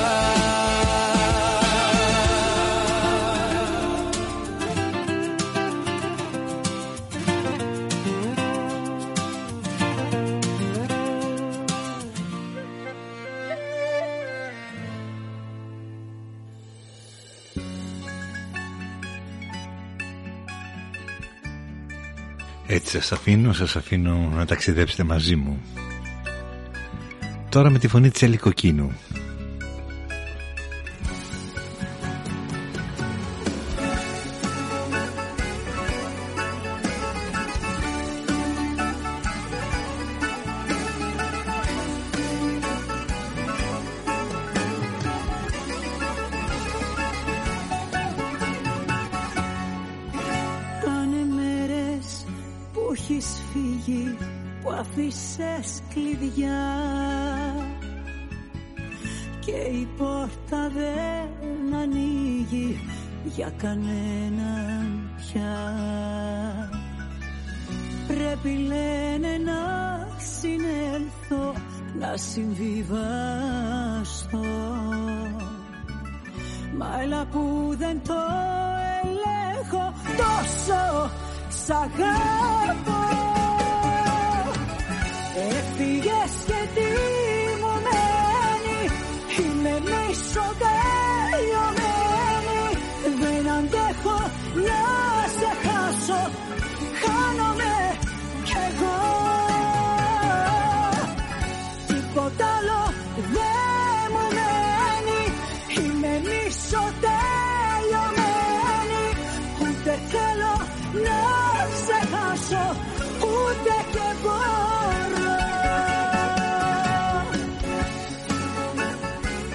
Έτσι σας αφήνω, σας αφήνω να ταξιδέψετε μαζί μου. Τώρα με τη φωνή της Έλλη Κοκκίνου. Άφησες κλειδιά και η πόρτα δεν ανοίγει για κανέναν πια. Πρέπει λένε να συνέλθω, να συμβιβαστώ, μα έλα που δεν το ελέγχω, τόσο σ' αγαπώ. Έφυγες και τι μου μένει, είμαι μισοτελειωμένη, δεν αντέχω να σε χάσω, χάνομαι κι εγώ. Τίποτα άλλο δεν μου μένει, είμαι μισοτελειωμένη, ούτε θέλω να σε χάσω, ούτε και μπορώ.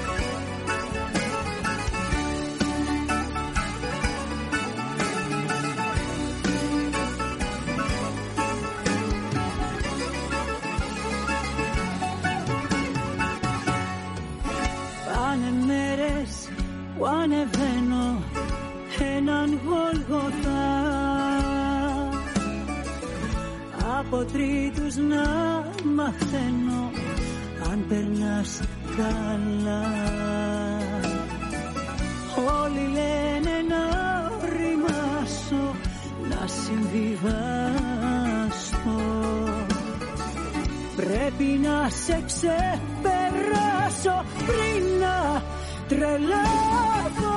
από τρίτους να μαθαίνω αν περνάς καλά. Όλοι λένε να ρημάσω, να συμβιβάσω. Πρέπει να σε ξεπεράσω πριν να τρελαθώ.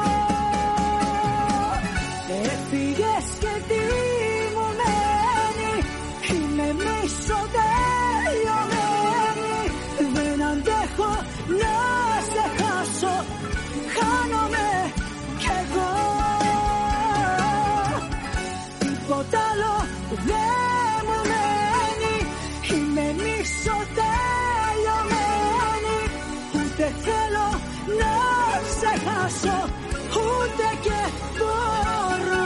Έφυγες και τι μου μένει, είμαι μισοτελειωμένη. Δεν αντέχω να σε χάσω, χάνομαι κι εγώ. Τίποτα άλλο δεν μου μένει, είμαι μισοτελειωμένη. Ούτε θέλω να σε χάσω, ούτε και μπορώ.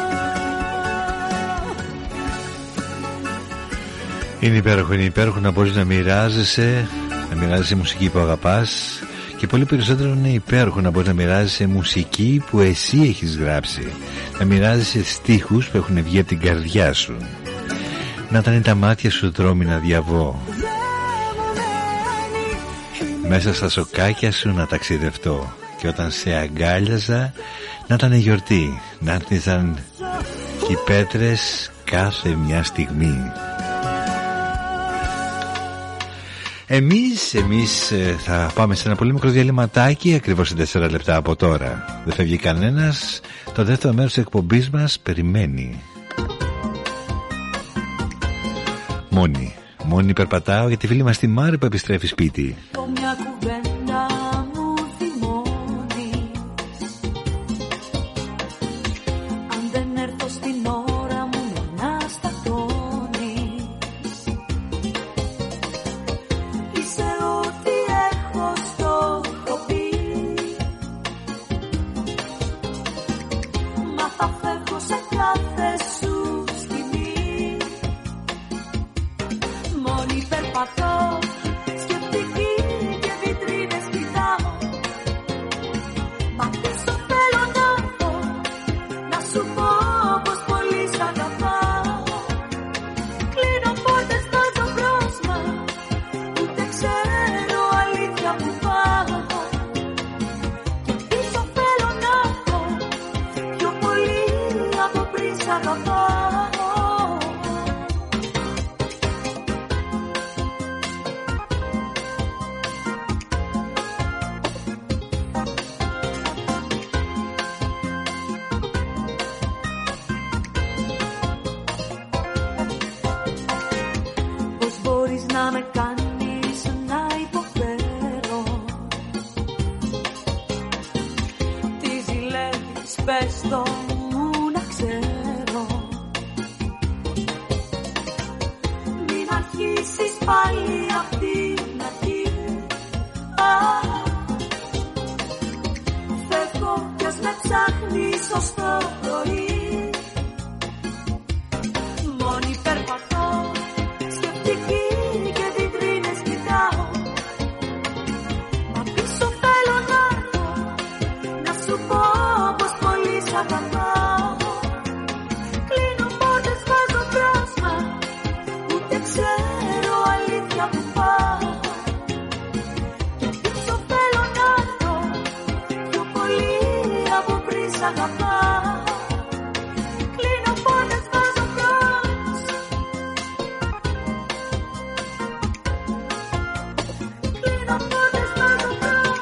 Είναι υπέροχο, είναι υπέροχο να μπορείς να μοιράζεσαι, να μοιράζεσαι μουσική που αγαπάς. Και πολύ περισσότερο είναι υπέροχο να μπορείς να μοιράζεσαι μουσική που εσύ έχεις γράψει. Να μοιράζεσαι στίχους που έχουν βγει από την καρδιά σου. Να ήταν τα μάτια σου δρόμοι να διαβώ. Μέσα στα σοκάκια σου να ταξιδευτώ. Και όταν σε αγκάλιαζα να ήταν γιορτή. Να έρθισαν και οι πέτρες κάθε μια στιγμή. Εμείς, εμείς θα πάμε σε ένα πολύ μικρό διαλυματάκι, ακριβώς σε τέσσερα λεπτά από τώρα. Δεν φεύγει κανένας, το δεύτερο μέρος της εκπομπής μας περιμένει. Μόνη, μόνη περπατάω για τη φίλη μας τη Μάρη που επιστρέφει σπίτι. Μια κουβέντα μου θυμώνεις, αν δεν έρθω στην ώρα μου να σταθώνεις. Είσαι ό,τι έχω στο χοπί, μα θα φεύγω σε κάθε σου σκηνή. Μόνη περπατώ, σκεπτική και βιτρίνες κοιτάω, μα πίσω θέλω να πω, να σου πω πως πολύ σ' αγαπάω. Κλείνω πόρτες, βάζω πρόσμα, ούτε ξέρω αλήθεια που πάω. Και πίσω θέλω να πω, πιο πολύ από πριν σ' αγαπάω. Πώς μπορείς να με κάνεις να υποφέρω, τι ζηλεύεις πες το μου να ξέρω. Μην αρχίσεις πάλι απ' την αρχή. Α, φεύγω κι ας με ψάχνεις ως το πρωί. Μόνη περπατώ, σκεπτική και βιτρίνες κοιτάω, μα πίσω θέλω να πω, να σου πω πως πολύ σ' αγαπάω. Κλείνω πόρτες, βάζω πρόσμα, ούτε ξέρω αλήθεια που πάω. Και πίσω θέλω να δω, πιο πολύ από πριν σ' αγαπάω. Κλείνω πόρτες, βάζω πρόσμα, κλείνω πόρτες, βάζω πρόσμα.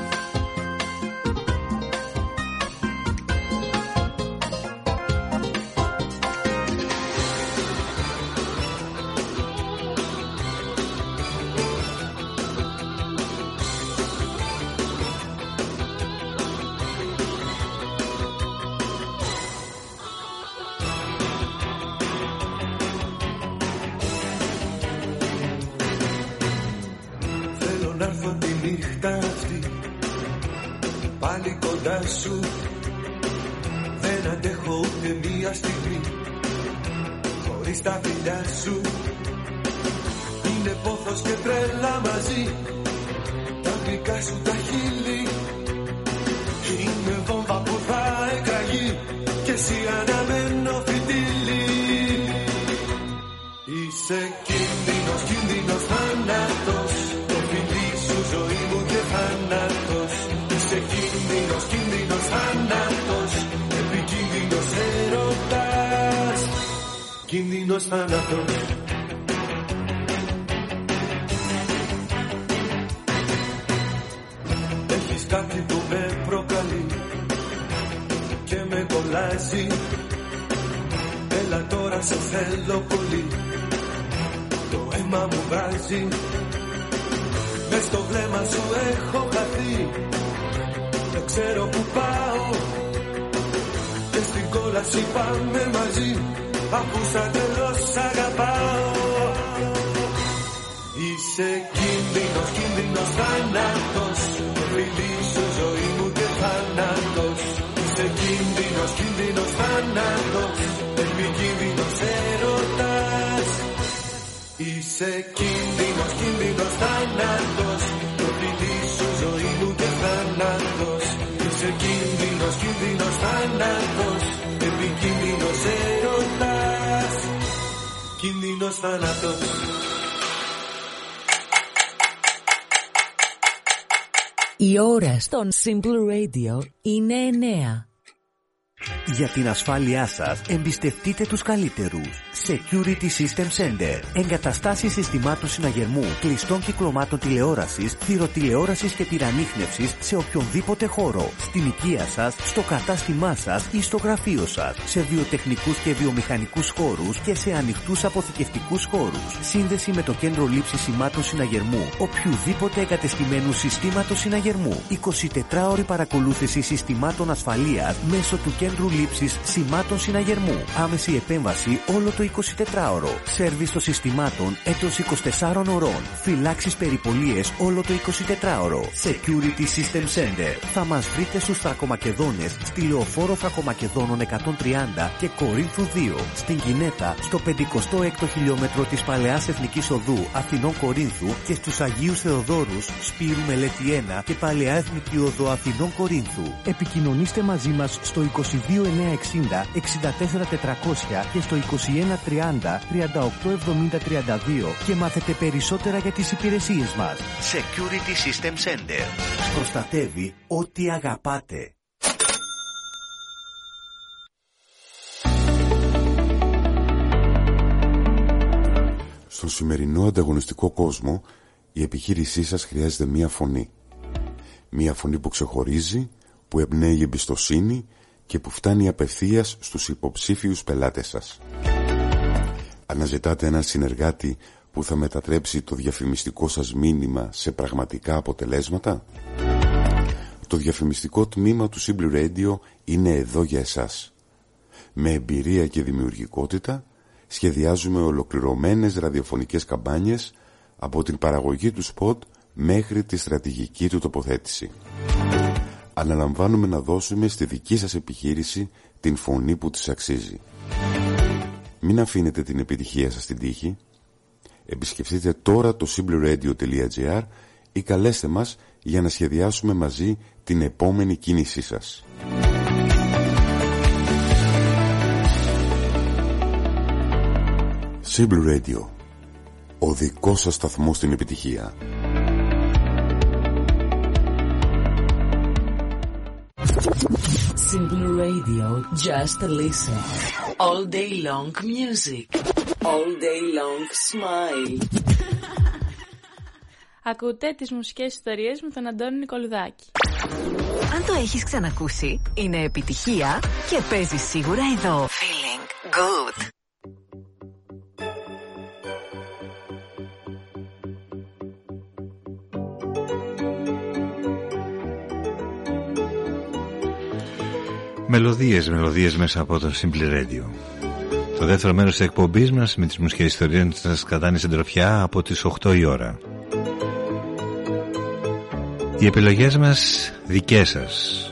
Θέλω να έρθω τη νύχτα αυτή πάλι κοντά σου. Δεν αντέχω ούτε μία στιγμή χωρίς τα φιλιά σου. Είναι πόθος και τρέλα μαζί, τα γλυκά σου τα χείλη. Είναι βόμβα που θα εκραγεί και εσύ αναμένο φυτίλι. Είσαι εκεί κίνδυνος θάνατος. Έχεις κάτι που με προκαλεί και με κολλάζει. Έλα τώρα σε θέλω πολύ, το αίμα μου βράζει. Μες στο βλέμμα σου έχω χαθεί, δεν ξέρω που πάω και στην κόλαση πάμε μαζί, αφού σαν τέλος αγαπάω. Είσαι κίνδυνος, κίνδυνος θάνατος, το φιλί σου ζωή μου και θάνατος. Είσαι κίνδυνος, κίνδυνος θάνατος, επικίνδυνος έρωτας. Είσαι κίνδυνος, κίνδυνος θάνατος, το φιλί σου ζωή μου και θάνατος. Είσαι κίνδυνος, κίνδυνος θάνατος, επικίνδυνος έρωτας. Κίνδυνος θάνατος. Η ώρα στον Simple Radio είναι εννέα. Για την ασφάλειά σας, εμπιστευτείτε τους καλύτερους. Security System Center. Εγκαταστάσεις συστημάτων συναγερμού, κλειστών κυκλωμάτων τηλεόρασης, θηροτηλεόρασης και τυραννίχνευσης σε οποιονδήποτε χώρο. Στην οικία σας, στο κατάστημά σας ή στο γραφείο σας. Σε βιοτεχνικούς και βιομηχανικούς χώρους και σε ανοιχτούς αποθηκευτικούς χώρους. Σύνδεση με το κέντρο λήψης σημάτων συναγερμού οποιουδήποτε εγκατεστημένου συστήματος συναγερμού. εικοσιτετράωρη παρακολούθηση συστημάτων ασφαλείας μέσω του κέντρου λήψης σημάτων συναγερμού. Άμεση επέμβαση όλο το εικοσιτετράωρο. Σέρβις των συστημάτων έτος εικοσιτεσσάρων ωρών. Φυλάξεις περιπολίες όλο το εικοσιτετράωρο. Security System Center. Θα μας βρείτε στους Θρακομακεδόνες, στη Λεωφόρο Θρακομακεδόνων εκατόν τριάντα και Κορίνθου δύο. Στην Κινέτα, στο πενηκοστό έκτο χιλιόμετρο της Παλαιάς Εθνικής Οδού Αθηνών Κορίνθου και στους Αγίους Θεοδόρους, Σπύρου Μελέτη ένα και Παλαιά Εθνική Οδό Αθηνών Κορίνθου. Επικοινωνήστε μαζί μας στο είκοσι δύο εννιακόσια εξήντα εξήντα τέσσερα τετρακόσια και στο είκοσι ένα τριάντα τριάντα οκτώ εβδομήντα τριάντα δύο και μάθετε περισσότερα για τις υπηρεσίες μας. Security System Center. Προστατεύει ό,τι αγαπάτε. Στον σημερινό ανταγωνιστικό κόσμο, η επιχείρησή σας χρειάζεται μία φωνή. Μία φωνή που ξεχωρίζει, που εμπνέει εμπιστοσύνη και που φτάνει απευθείας στους υποψήφιους πελάτες σας. Αναζητάτε έναν συνεργάτη που θα μετατρέψει το διαφημιστικό σας μήνυμα σε πραγματικά αποτελέσματα? Το διαφημιστικό τμήμα του Simple Radio είναι εδώ για εσάς. Με εμπειρία και δημιουργικότητα σχεδιάζουμε ολοκληρωμένες ραδιοφωνικές καμπάνιες από την παραγωγή του σποτ μέχρι τη στρατηγική του τοποθέτηση. Αναλαμβάνουμε να δώσουμε στη δική σας επιχείρηση την φωνή που της αξίζει. Μην αφήνετε την επιτυχία σας στην τύχη. Επισκεφτείτε τώρα το simplyradio τελεία gr ή καλέστε μας για να σχεδιάσουμε μαζί την επόμενη κίνησή σας. Simple Radio, ο δικός σας σταθμός στην επιτυχία. Simple Radio, just listen. All day long music. All day long smile. Ακούτε τις μουσικές ιστορίες με τον Αντώνη Νικολουδάκη. Αν το έχεις ξανακούσει, είναι επιτυχία και παίζει σίγουρα εδώ. Feeling good. Μελωδίες, μελωδίες μέσα από το Simple Radio. Το δεύτερο μέρος της εκπομπής μας με τις μουσικές ιστορίες θα σας κατάνει συντροφιά από τις οκτώ η ώρα. Οι επιλογές μας δικές σας.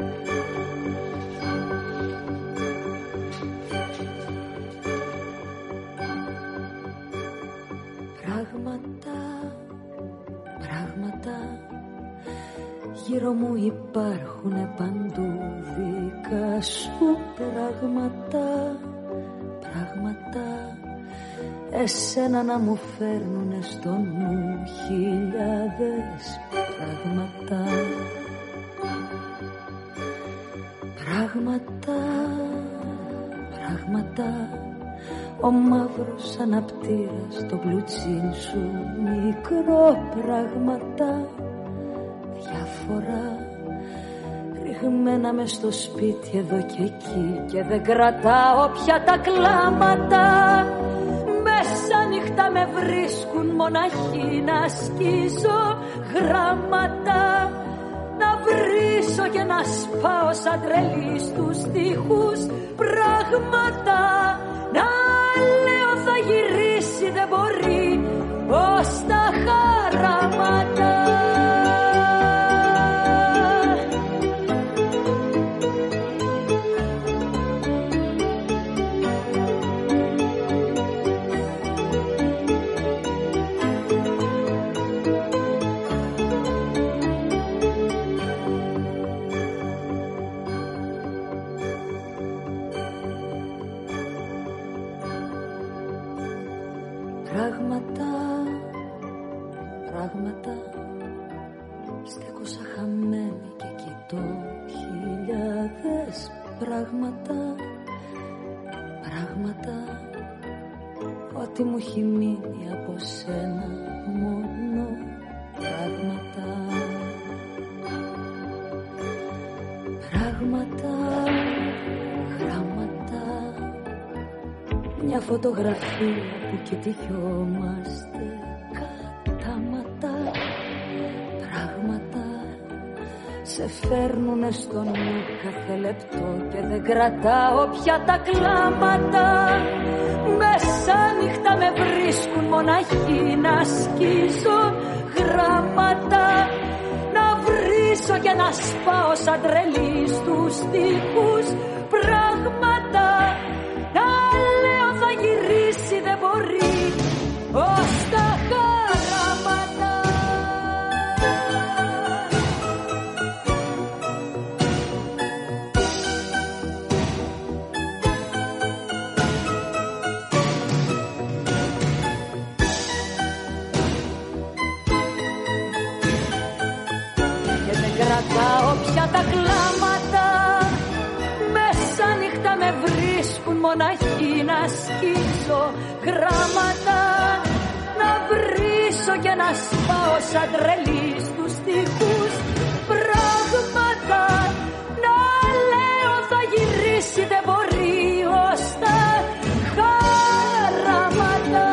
Πράγματα, πράγματα γύρω μου υπάρχουν παντού, δικά σου πράγματα, πράγματα εσένα να μου φέρνουνε στο νου χιλιάδες πράγματα, πράγματα, πράγματα ο μαύρος αναπτήρας το μπλουτσίν σου, μικρό πράγματα διάφορα ρηγμένα μες στο σπίτι εδώ και εκεί, και δεν κρατάω πια τα κλάματα. Μέσα νύχτα με βρίσκουν μοναχή να σκίζω γράμματα, να βρίσω και να σπάω σαν τρελή στους τοίχους πράγματα. Να λέω θα γυρίσει, δεν μπορεί ως τα χαράματα. Πράγματα, πράγματα, στέκωσα χαμένη και κοιτώ χιλιάδες πράγματα, πράγματα, ό,τι μου έχει μείνει από σένα μόνο πράγματα, πράγματα, γράμματα, μια φωτογραφία που κοιτιόμαστε κατάματα, πράγματα σε φέρνουνε στο νου κάθε λεπτό και δεν κρατάω πια τα κλάματα. Μέσα νύχτα με βρίσκουν μοναχή να σκίζω γράμματα, να βρίσω και να σπάω σαν τρελή στους τοίχους πράγματα. Να λέω θα γυρίσει, δεν μπορεί ως τα χαράματα. Και δεν κρατάω πια τα κλάματα. Μέσα νύχτα με βρίσκουν μοναχή να σκίσω γράμματα, να βρίσω και να σπάω σαν τρελή στους τοίχους πράγματα. Να λέω θα γυρίσει, δεν μπορεί ως τα χαράματα.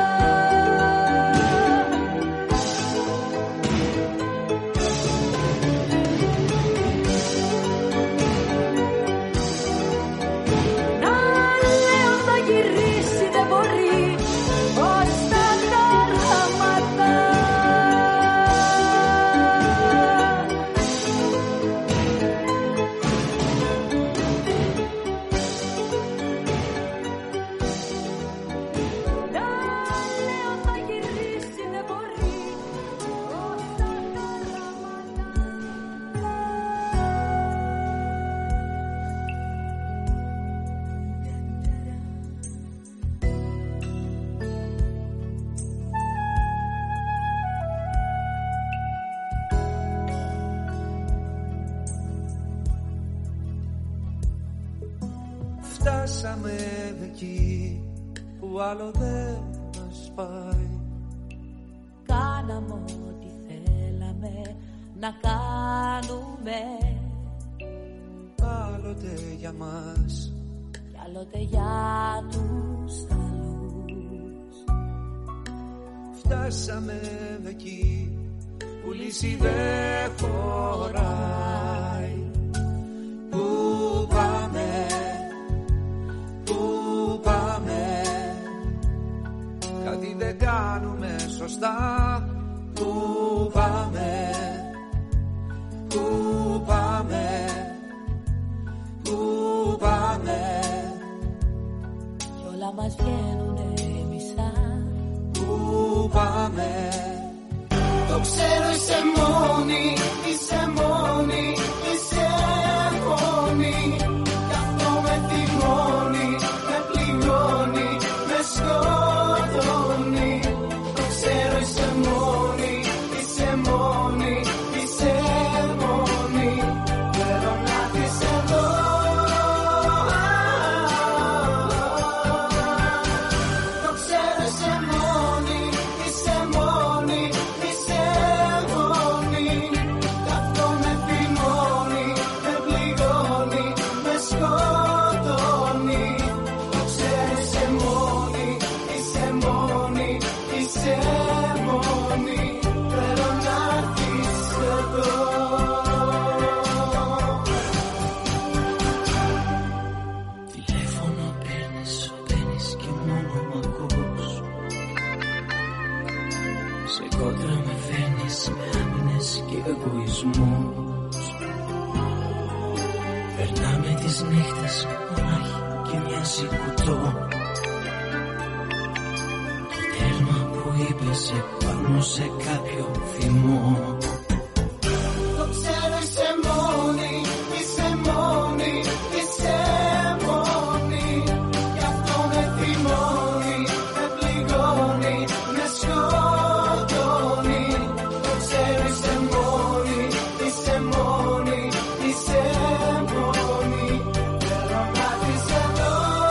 Φτάσαμε εκεί που άλλο δεν μας πάει. Κάναμε ό,τι θέλαμε να κάνουμε, άλλοτε για μας κι άλλοτε για τους άλλους. Φτάσαμε εκεί που λύση δεν χωράει. Πού πάμε, πού πάμε, κάτι δεν κάνουμε σωστά. Πού πάμε, πού πάμε, πού πάμε, κι όλα μας βγαίνουνε μισά. Πού πάμε, το ξέρω είσαι μόνη, είσαι μόνη, είσαι μόνη. Κι αυτό με θυμώνει, με πληγώνει, με σκοτώνει. Το ξέρω είσαι μόνη, είσαι μόνη, είσαι μόνη. Θέλω να της εδώ. εγωισμούς. Περνάμε τις νύχτες μονάχοι και μοιάζει κουτό. Το τέρμα που είπες επάνω σε κάποιο θυμό. Το ξέρω είσαι μόνη, είσαι μόνη, είσαι μόνη. Γι' αυτό με θυμώνει, με πληγώνει, με σκοτώνει. Το ξέρω είσαι μόνη, είσαι μόνη, είσαι μόνη. Θέλω να δεις εδώ.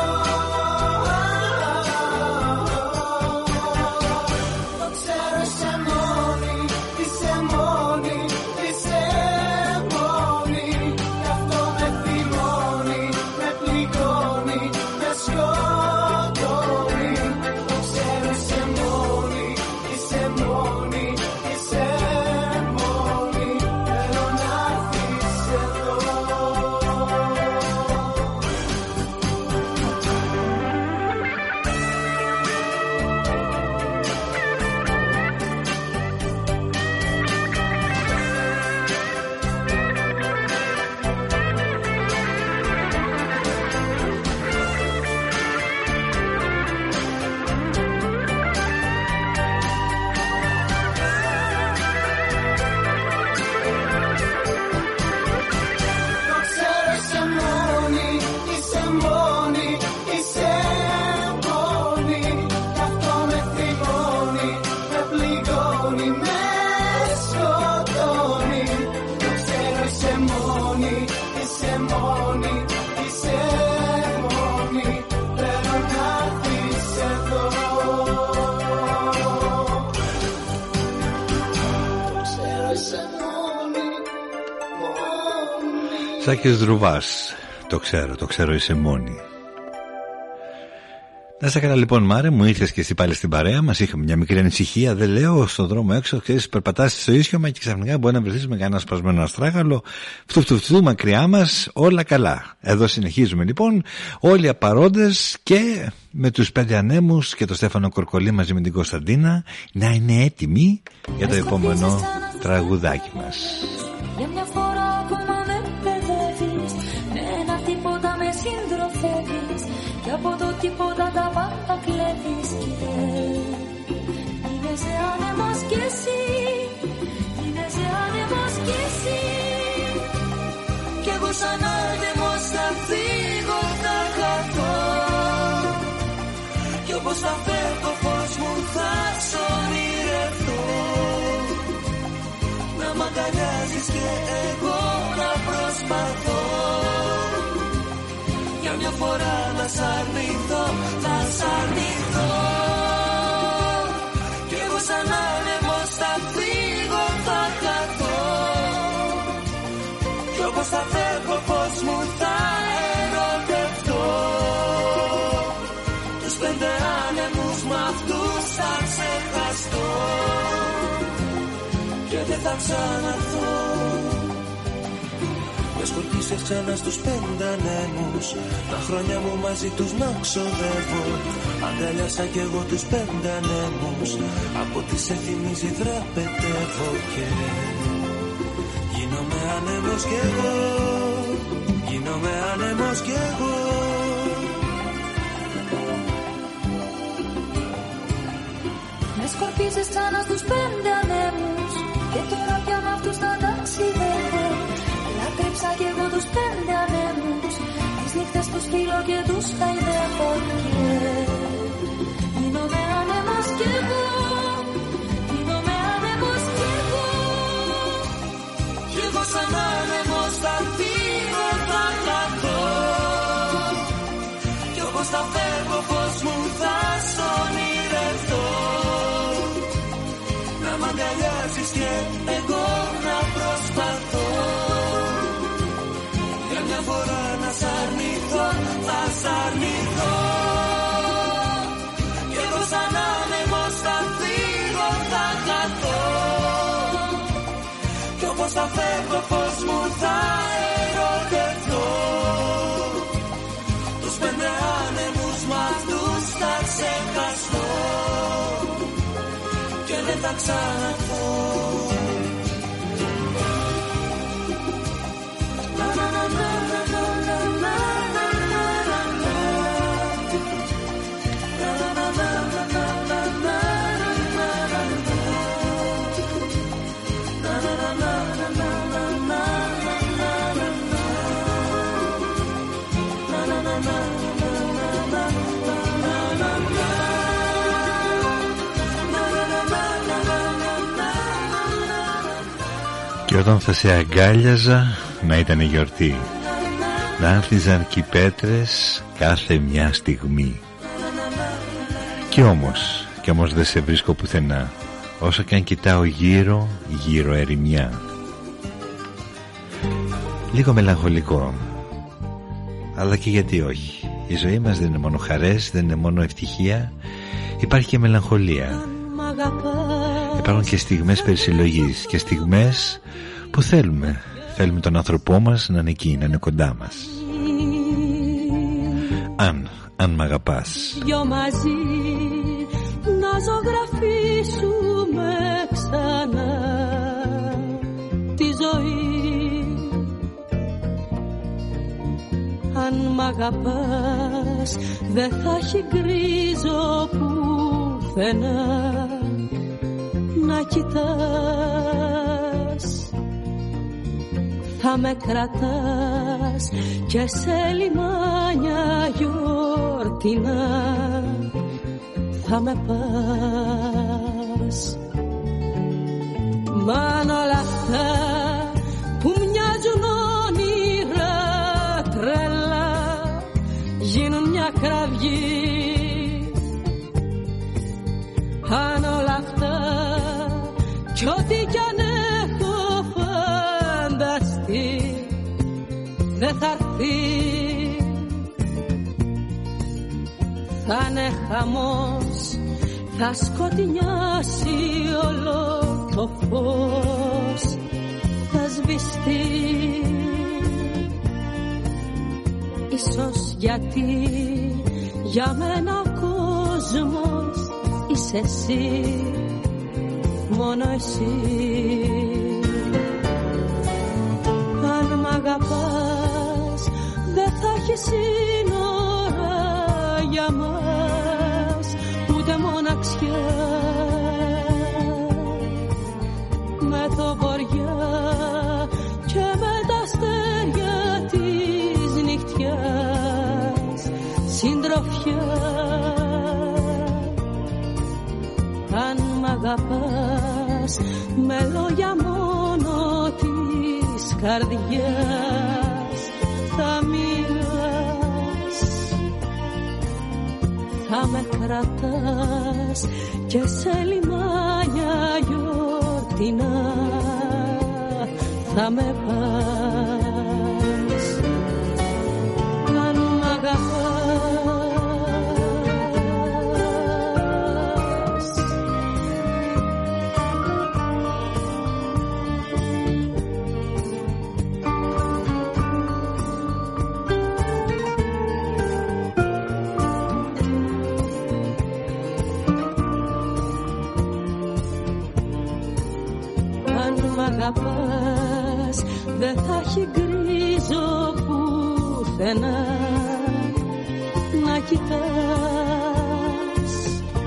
Το ξέρω είσαι μόνη, είσαι μόνη, είσαι μόνη. Γι' αυτό με θυμώνει, με πληγώνει, με σκοτώνει. Το ξέρω είσαι μόνη, είσαι μόνη, είσαι μόνη. Θέλω να έρθεις εδώ. Το ξέρω είσαι μόνη, είσαι μόνη, είσαι μόνη. Γι' αυτό με θυμώνει, με πληγώνει, με σκοτώνει. Το ξέρω είσαι μόνη, είσαι μόνη, είσαι μόνη. Θέλω να έρθεις εδώ. Το ξέρω είσαι μόνη, μόνη. Σάκης Δρουβάς. Το ξέρω, το ξέρω είσαι μόνη. Να σε καλά λοιπόν Μάρε, μου ήρθες και εσύ πάλι στην παρέα μας. Είχαμε μια μικρή ανησυχία, δεν λέω, στον δρόμο έξω, ξέρεις, περπατάς στο ίσιωμα και ξαφνικά μπορεί να βρεθείς με κανένα σπασμένο αστράγαλο. Φτου φτου φτου, μακριά μας, όλα καλά. Εδώ συνεχίζουμε λοιπόν, όλοι απαρόντες και με τους πέντε ανέμους και τον Στέφανο Κορκολί μαζί με την Κωνσταντίνα να είναι έτοιμοι για το επόμενο τραγουδάκι μας. Για μια φορά ακόμα με παιδεύεις, με ένα τίποτα με συντροφεύεις και από το τίποτα τα πάντα κλέβεις και γίνεσαι άνεμος κι εσύ, γίνεσαι άνεμος κι εσύ κι εγώ σαν άνεμος θα φύγω, θα χαθώ κι όπως θα φεύγω φως μου θα σ' ονειρευτώ. Να μ' αγκαλιάζεις και εγώ να προσπαθώ για μια φορά να σ' αρνηθώ, θα σ' αρνηθώ κι εγώ σαν άνεμος θα φύγω, θα χαθώ κι όπως θα φεύγω φως μου θα ερωτευτώ. Τους πέντε άνεμους μ' αυτούς θα ξεχαστώ και δεν θα ξαναρθώ. Με σκορπίσες ξανά στους πέντε ανέμους, τα χρόνια μου μαζί τους να ξοδεύω. Αγκαλιάσα κι εγώ τους πέντε ανέμους, από τι σε θυμίζει δραπετεύω και γίνομαι άνεμος κι εγώ, γίνομαι άνεμος κι εγώ. Με σκορπίζεις ξανά στους πέντε ανέμους και τώρα πια μ' αυτούς θα ταξιδεύω. Λάτρεψα κι εγώ τους πέντε ανέμους, τις νύχτες τους φίλω και τους χαϊδεύω και γίνομαι άνεμος κι εγώ, γίνομαι άνεμος κι εγώ κι εγώ σαν άνεμος θα φύγω, θα χαθώ κι όπως θα φεύγω φως μου θα σ' ονειρευτώ. Να μ' αγκαλιάζεις και εγώ να προσπαθώ για μια φορά να σ' αρνηθώ, θα σ' αρνηθώ κι εγώ σαν άνεμος θα φύγω, θα χαθώ κι όπως θα φεύγω φως μου θα ερωτευτώ. Τους πέντε άνεμους μ' αυτούς θα ξεχαστώ και δεν θα ξαναρθώ. Και όταν θα σε αγκάλιαζα να ήταν γιορτή, να άνθιζαν κι οι πέτρες κάθε μια στιγμή. Κι όμως, κι όμως δεν σε βρίσκω πουθενά, όσο κι αν κοιτάω γύρω, γύρω ερημιά. Λίγο μελαγχολικό, αλλά και γιατί όχι. Η ζωή μας δεν είναι μόνο χαρές, δεν είναι μόνο ευτυχία, υπάρχει και μελαγχολία. Υπάρχουν και στιγμές περισυλλογής και στιγμές που θέλουμε Θέλουμε τον άνθρωπό μας να είναι εκεί, να είναι κοντά μας. Αν, αν μ' αγαπάς. Δυο μαζί να ζωγραφίσουμε ξανά τη ζωή. Αν μ' αγαπάς δεν θα έχει γκρίζο πουθενά να κοιτάς. Θα με κρατάς και σε λιμάνια γιορτινά θα με πας. Μαν όλα αυτά που μοιάζουν όνειρα τρέλα γίνουν μια κραυγή. Αν όλα αυτά κι ό,τι κι αν έχω φανταστεί δεν θα έρθει, θα είναι χαμός, θα σκοτεινιάσει όλο το φως, θα σβηστεί. Ίσως γιατί για μένα ο κόσμος είσαι εσύ, μόνο εσύ. Αν μ' αγαπάς δεν θα έχει σύνορα για μας, ούτε μοναξιά. Με το βοριά και με τα αστέρια της νυχτιάς συντροφιά. Αν μ' αγαπάς με λόγια μόνο της καρδιάς θα μιλάς, θα με κρατάς και σε λιμάνια γιορτινά θα με πας. Αν μ' αγαπάς αγαπάς δεν θα έχει γκρίζο πουθενά να κοιτάς.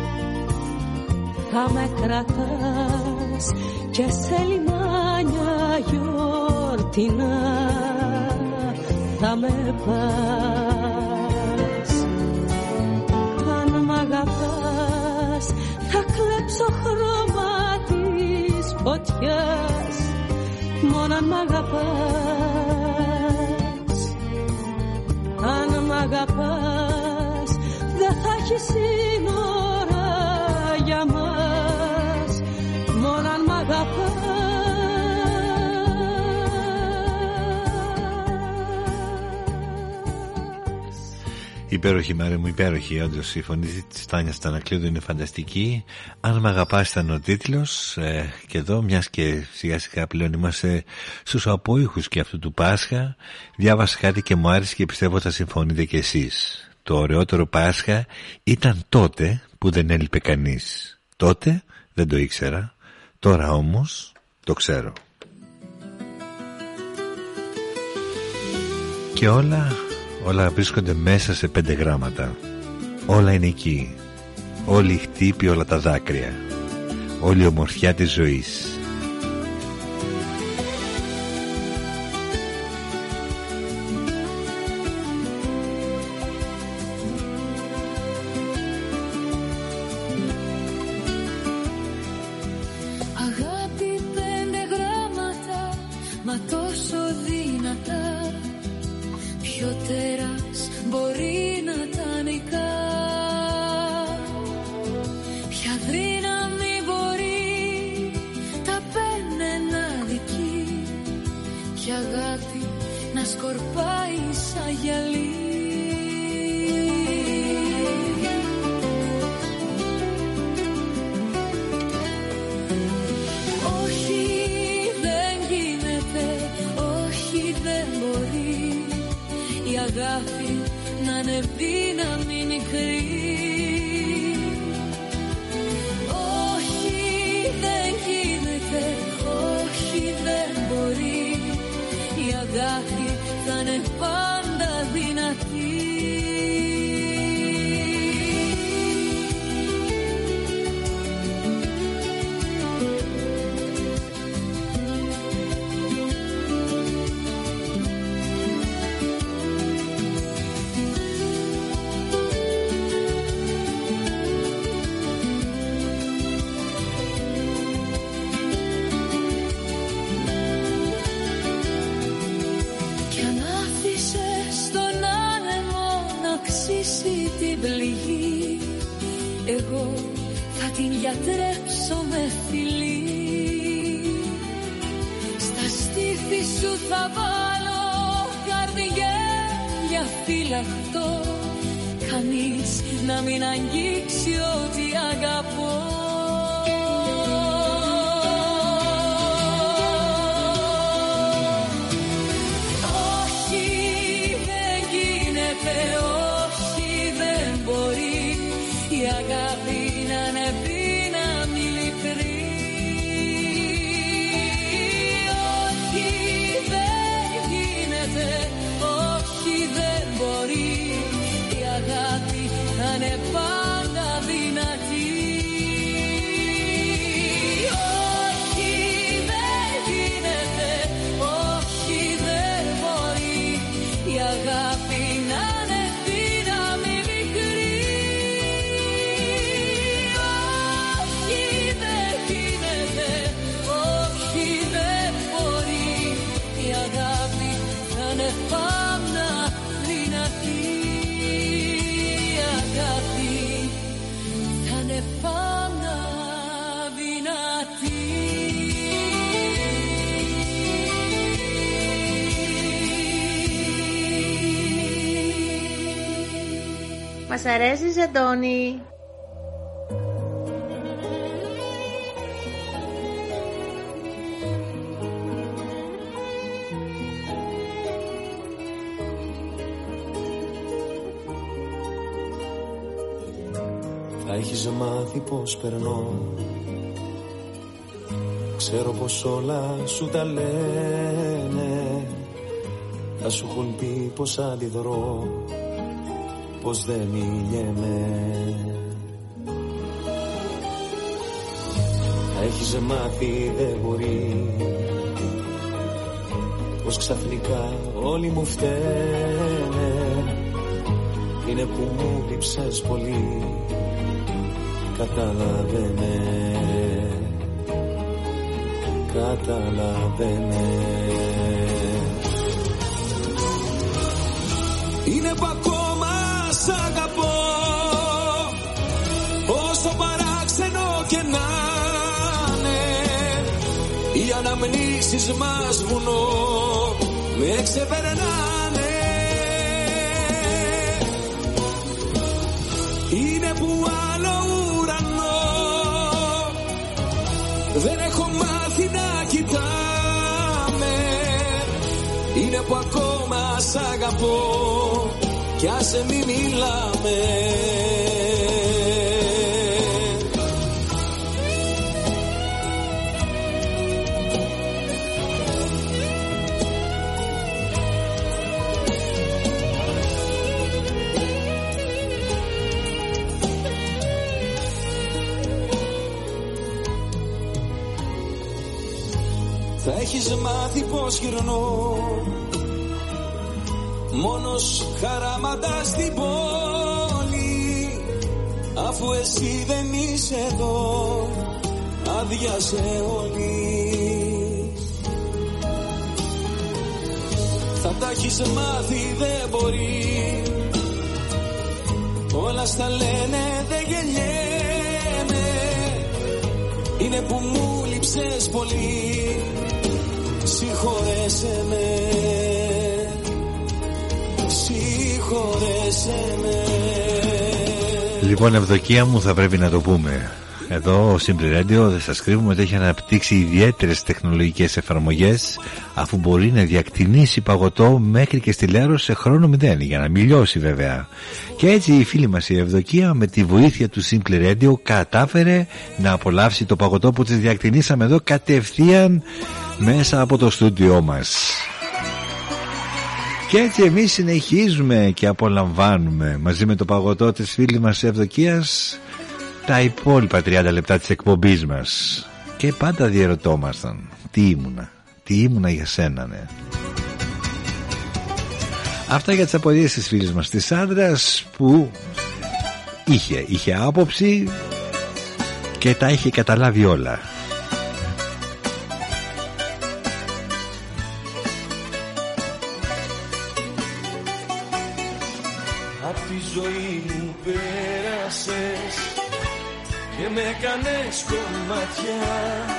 Θα με κρατάς και σε λιμάνια γιορτινά θα με πας. Αν μ' αγαπάς θα κλέψω χρώμα της φωτιάς, μόνο αν μ' αγαπάς. Αν μ' αγαπάς δεν θα έχει σύνορα για μας, μόνο αν μ' αγαπάς. Υπέροχη Μάρη μου, υπέροχη όντως. Η φωνή της Τάνιας Στανακλείδου είναι φανταστική. Αν μ' αγαπάς ήταν ο τίτλος, ε, και εδώ μιας και σιγά σιγά πλέον είμαστε στους απόϊχους και αυτού του Πάσχα, διάβασα κάτι και μου άρεσε και πιστεύω θα συμφωνείτε κι εσείς. Το ωραιότερο Πάσχα ήταν τότε που δεν έλειπε κανείς. Τότε δεν το ήξερα, τώρα όμως το ξέρω. Και όλα Όλα βρίσκονται μέσα σε πέντε γράμματα. Όλα είναι εκεί. Όλη η χτύπη, όλα τα δάκρυα. Όλη η ομορφιά της ζωής. Αγάπη πέντε γράμματα μα τόσο δυνατά. Ποιο τέρας μπορεί να τα νικά, ποια δύναμη μπορεί τα πένε να δικεί, κι αγάπη να σκορπάει σαν γυαλί. Η αγάπη να είναι δύναμη μικρή. Όχι δεν γίνεται, όχι δεν μπορεί. Η αγάπη θα είναι πάντα δυνατή. Την πληγή, εγώ θα την γιατρέψω με φιλί. Στα στήθη σου θα βάλω καρδιά για φύλακτο, κανείς να μην αγγίξει ό,τι αγαπώ. Όχι δεν γίνεται, η αγάπη να είναι δύναμη λυπηρή. Όχι δεν γίνεται, όχι δεν μπορεί. Η αγάπη να είναι πάντα δυνατή. Όχι δεν γίνεται, όχι δεν μπορεί. Η αγάπη να είναι δύναμη μικρή. Πάντα δυνατή, αγάπη θα είναι πάντα δυνατή. Μας αρέσεις, Αντώνη? Θα έχεις μάθει πως περνώ, ξέρω πως όλα σου τα λένε. Θα σου έχουν πει πως αντιδρώ, πως δεν μιλιέμαι. Θα έχεις μάθει δεν μπορεί, πως ξαφνικά όλοι μου φταίνε. Είναι που μου λείψες πολύ, καταλαβαίνε, καταλαβαίνε. Είναι που ακόμα σ' αγαπώ, όσο παράξενο και να είναι. Οι αναμνήσεις μας βουνό με ξεπερνάνε. Είναι που άλλο ουρανό δεν έχω μάθει να κοιτάμε. Είναι που ακόμα σ' αγαπώ κι άσε μη μιλάμε. Θα έχεις μάθει πως γυρνώ μόνος χαράματα στην πόλη, αφού εσύ δεν είσαι εδώ, άδειασε όλη. τα έχεις μάθει δεν μπορεί. Όλα στα λένε δεν γεννιέμαι. Είναι που μου λείψες πολύ. Συγχωρέσαι με, συγχωρέσαι με. Λοιπόν, Ευδοκία μου, θα πρέπει να το πούμε. Εδώ ο Simple Radio, δεν σας κρύβουμε, ότι έχει αναπτύξει ιδιαίτερες τεχνολογικές εφαρμογές, αφού μπορεί να διακτηνήσει παγωτό μέχρι και στιλέρο σε χρόνο μηδέν, για να μην λιώσει βέβαια. Και έτσι η φίλη μας η Ευδοκία, με τη βοήθεια του Simple Radio, κατάφερε να απολαύσει το παγωτό που της διακτηνήσαμε εδώ κατευθείαν μέσα από το στούντιό μας. Και έτσι εμείς συνεχίζουμε και απολαμβάνουμε μαζί με το παγωτό της φίλης μας Ευδοκίας τα υπόλοιπα τριάντα λεπτά της εκπομπής μας. Και πάντα διερωτόμασταν, τι ήμουνα, τι ήμουνα για σένα, ναι. Αυτά για τις απορίες της φίλης μας της Άντρας, που είχε, είχε άποψη και τα είχε καταλάβει όλα. Απ' τη ζωή μου πέρασες και με έκανες κομμάτια.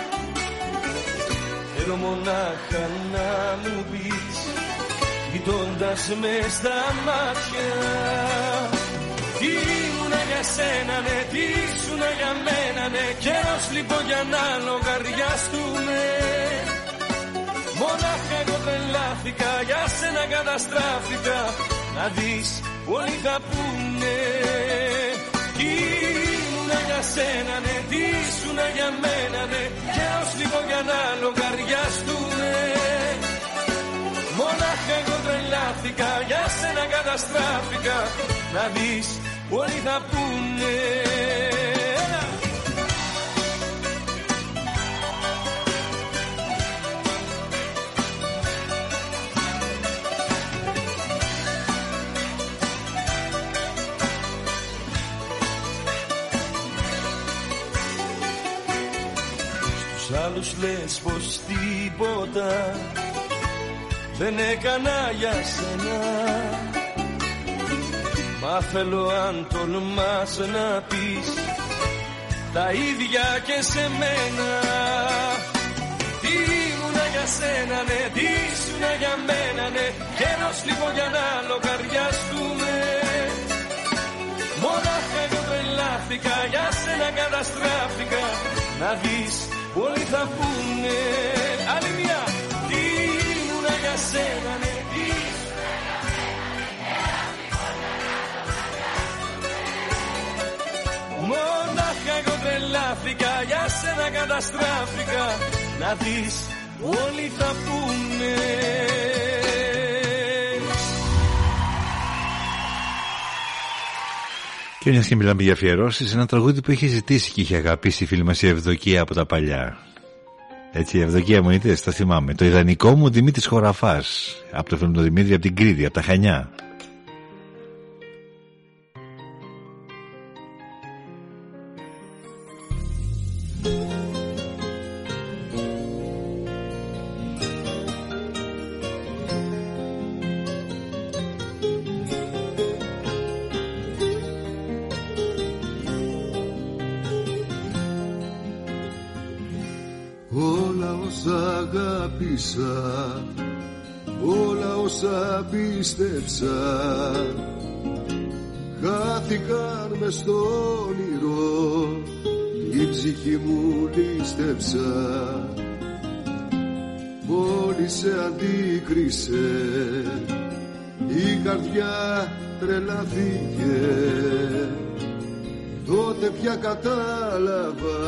Θέλω μονάχα να μου πεις, κοιτώντας με στα μάτια, τι ήμουνα για σένα, ναι, τι ήσουνα για μένα, ναι. Καιρός λοιπόν για να λογαριαστούμε. Μονάχα εγώ τρελάθηκα, για σένα καταστράφηκα. Να δεις όλοι θα πούνε, τι ήμουνα για σένα, ναι, τι ήσουνα για μένα, ναι. Καιρός λοιπόν για να λογαριαστούμε. Μονάχα εγώ τρελάθηκα, για σένα καταστράφηκα. Να δεις όλοι θα πούνε. Στους άλλους λες πως τίποτα δεν έκανα για σένα. Μα θέλω αν τολμάς να πεις τα ίδια και σε μένα. Τι ήμουνα για σένα, ναι, τι ήσουνα για μένα, ναι. Καιρός λίγο για να λογαριαστούμε. Μονάχα εγώ τρελάθηκα, για σένα καταστράφηκα. Να δεις όλοι θα πούνε. Άλλη μια. Τι ήμουνα για σένα, ναι, τι ήσουνα για μένα. Μονάχα εγώ τρελάθηκα, για σένα καταστράφηκα. Να δεις όλοι θα πούνε. Και μιας και μιλάμε για αφιερώσεις, ένα τραγούδι που είχε ζητήσει και είχε αγαπήσει η φίλη μας η Ευδοκία από τα παλιά. Έτσι, η Ευδοκία μου είτε, το θυμάμαι. Το ιδανικό μου Δημήτρης Χωραφάς, από το φίλο του Δημήτρη, από την Κρήτη, από τα Χανιά. Όλα όσα πίστεψα χάθηκαν μες στο όνειρο, η ψυχή μου λίστεψα. Πόλη σε αντίκρισε, η καρδιά τρελαθήκε. Τότε πια κατάλαβα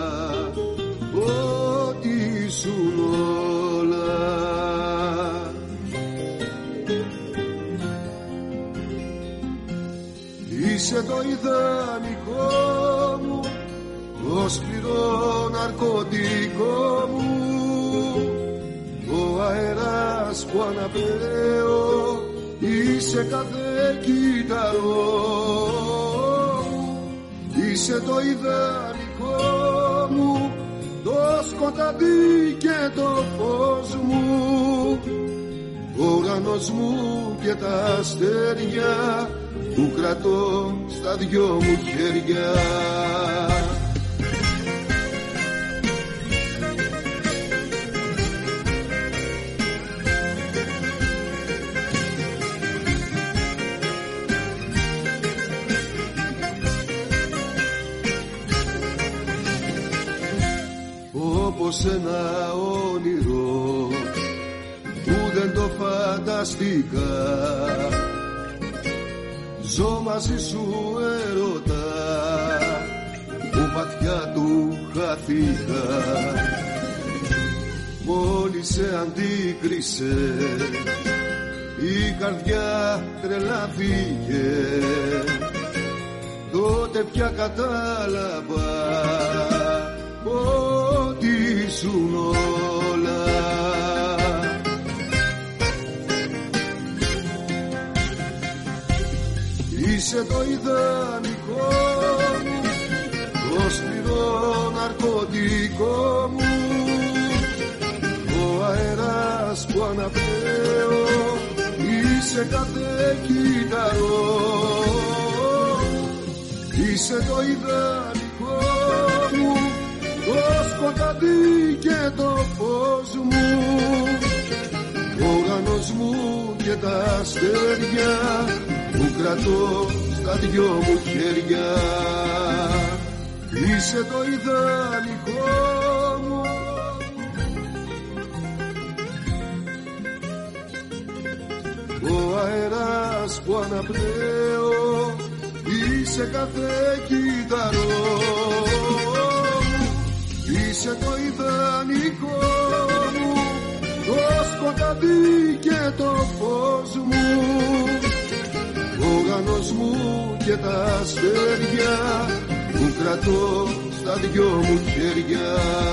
ότι ήσουν όλα. Είσαι το ιδανικό μου, το σκληρό ναρκωτικό μου, ο αέρας που αναπνέω, είσαι κάθε κύτταρό μου. Είσαι το ιδανικό μου, το σκοτάδι και το φως μου, ο ουρανός ουρανός μου και τα αστέρια που κρατώ στα δυο μου χέρια. Όπως ένα όνειρο που δεν το φανταστήκα, ζω μαζί σου έρωτα που βαθιά του χαθήκα. Μόλις σε αντίκρισε η καρδιά τρελάθηκε, τότε πια κατάλαβα ότι ήσουν όλα. Είσαι το ιδανικό μου, το σκληρό ναρκωτικό μου, ο αέρας που αναπνέω, είσαι κάθε κύτταρο. Είσαι το ιδανικό μου, το σκοτάδι και το φως μου, ο ουρανός μου και τα αστέρια που κρατώ στα δυο μου χέρια. Είσαι το ιδανικό μου, ο αέρας που αναπνέω, είσαι κάθε κύτταρο. Είσαι το ιδανικό μου, το σκοτάδι και το φως μου, ο ουρανός μου και τα αστέρια που κρατώ στα δυο μου χέρια.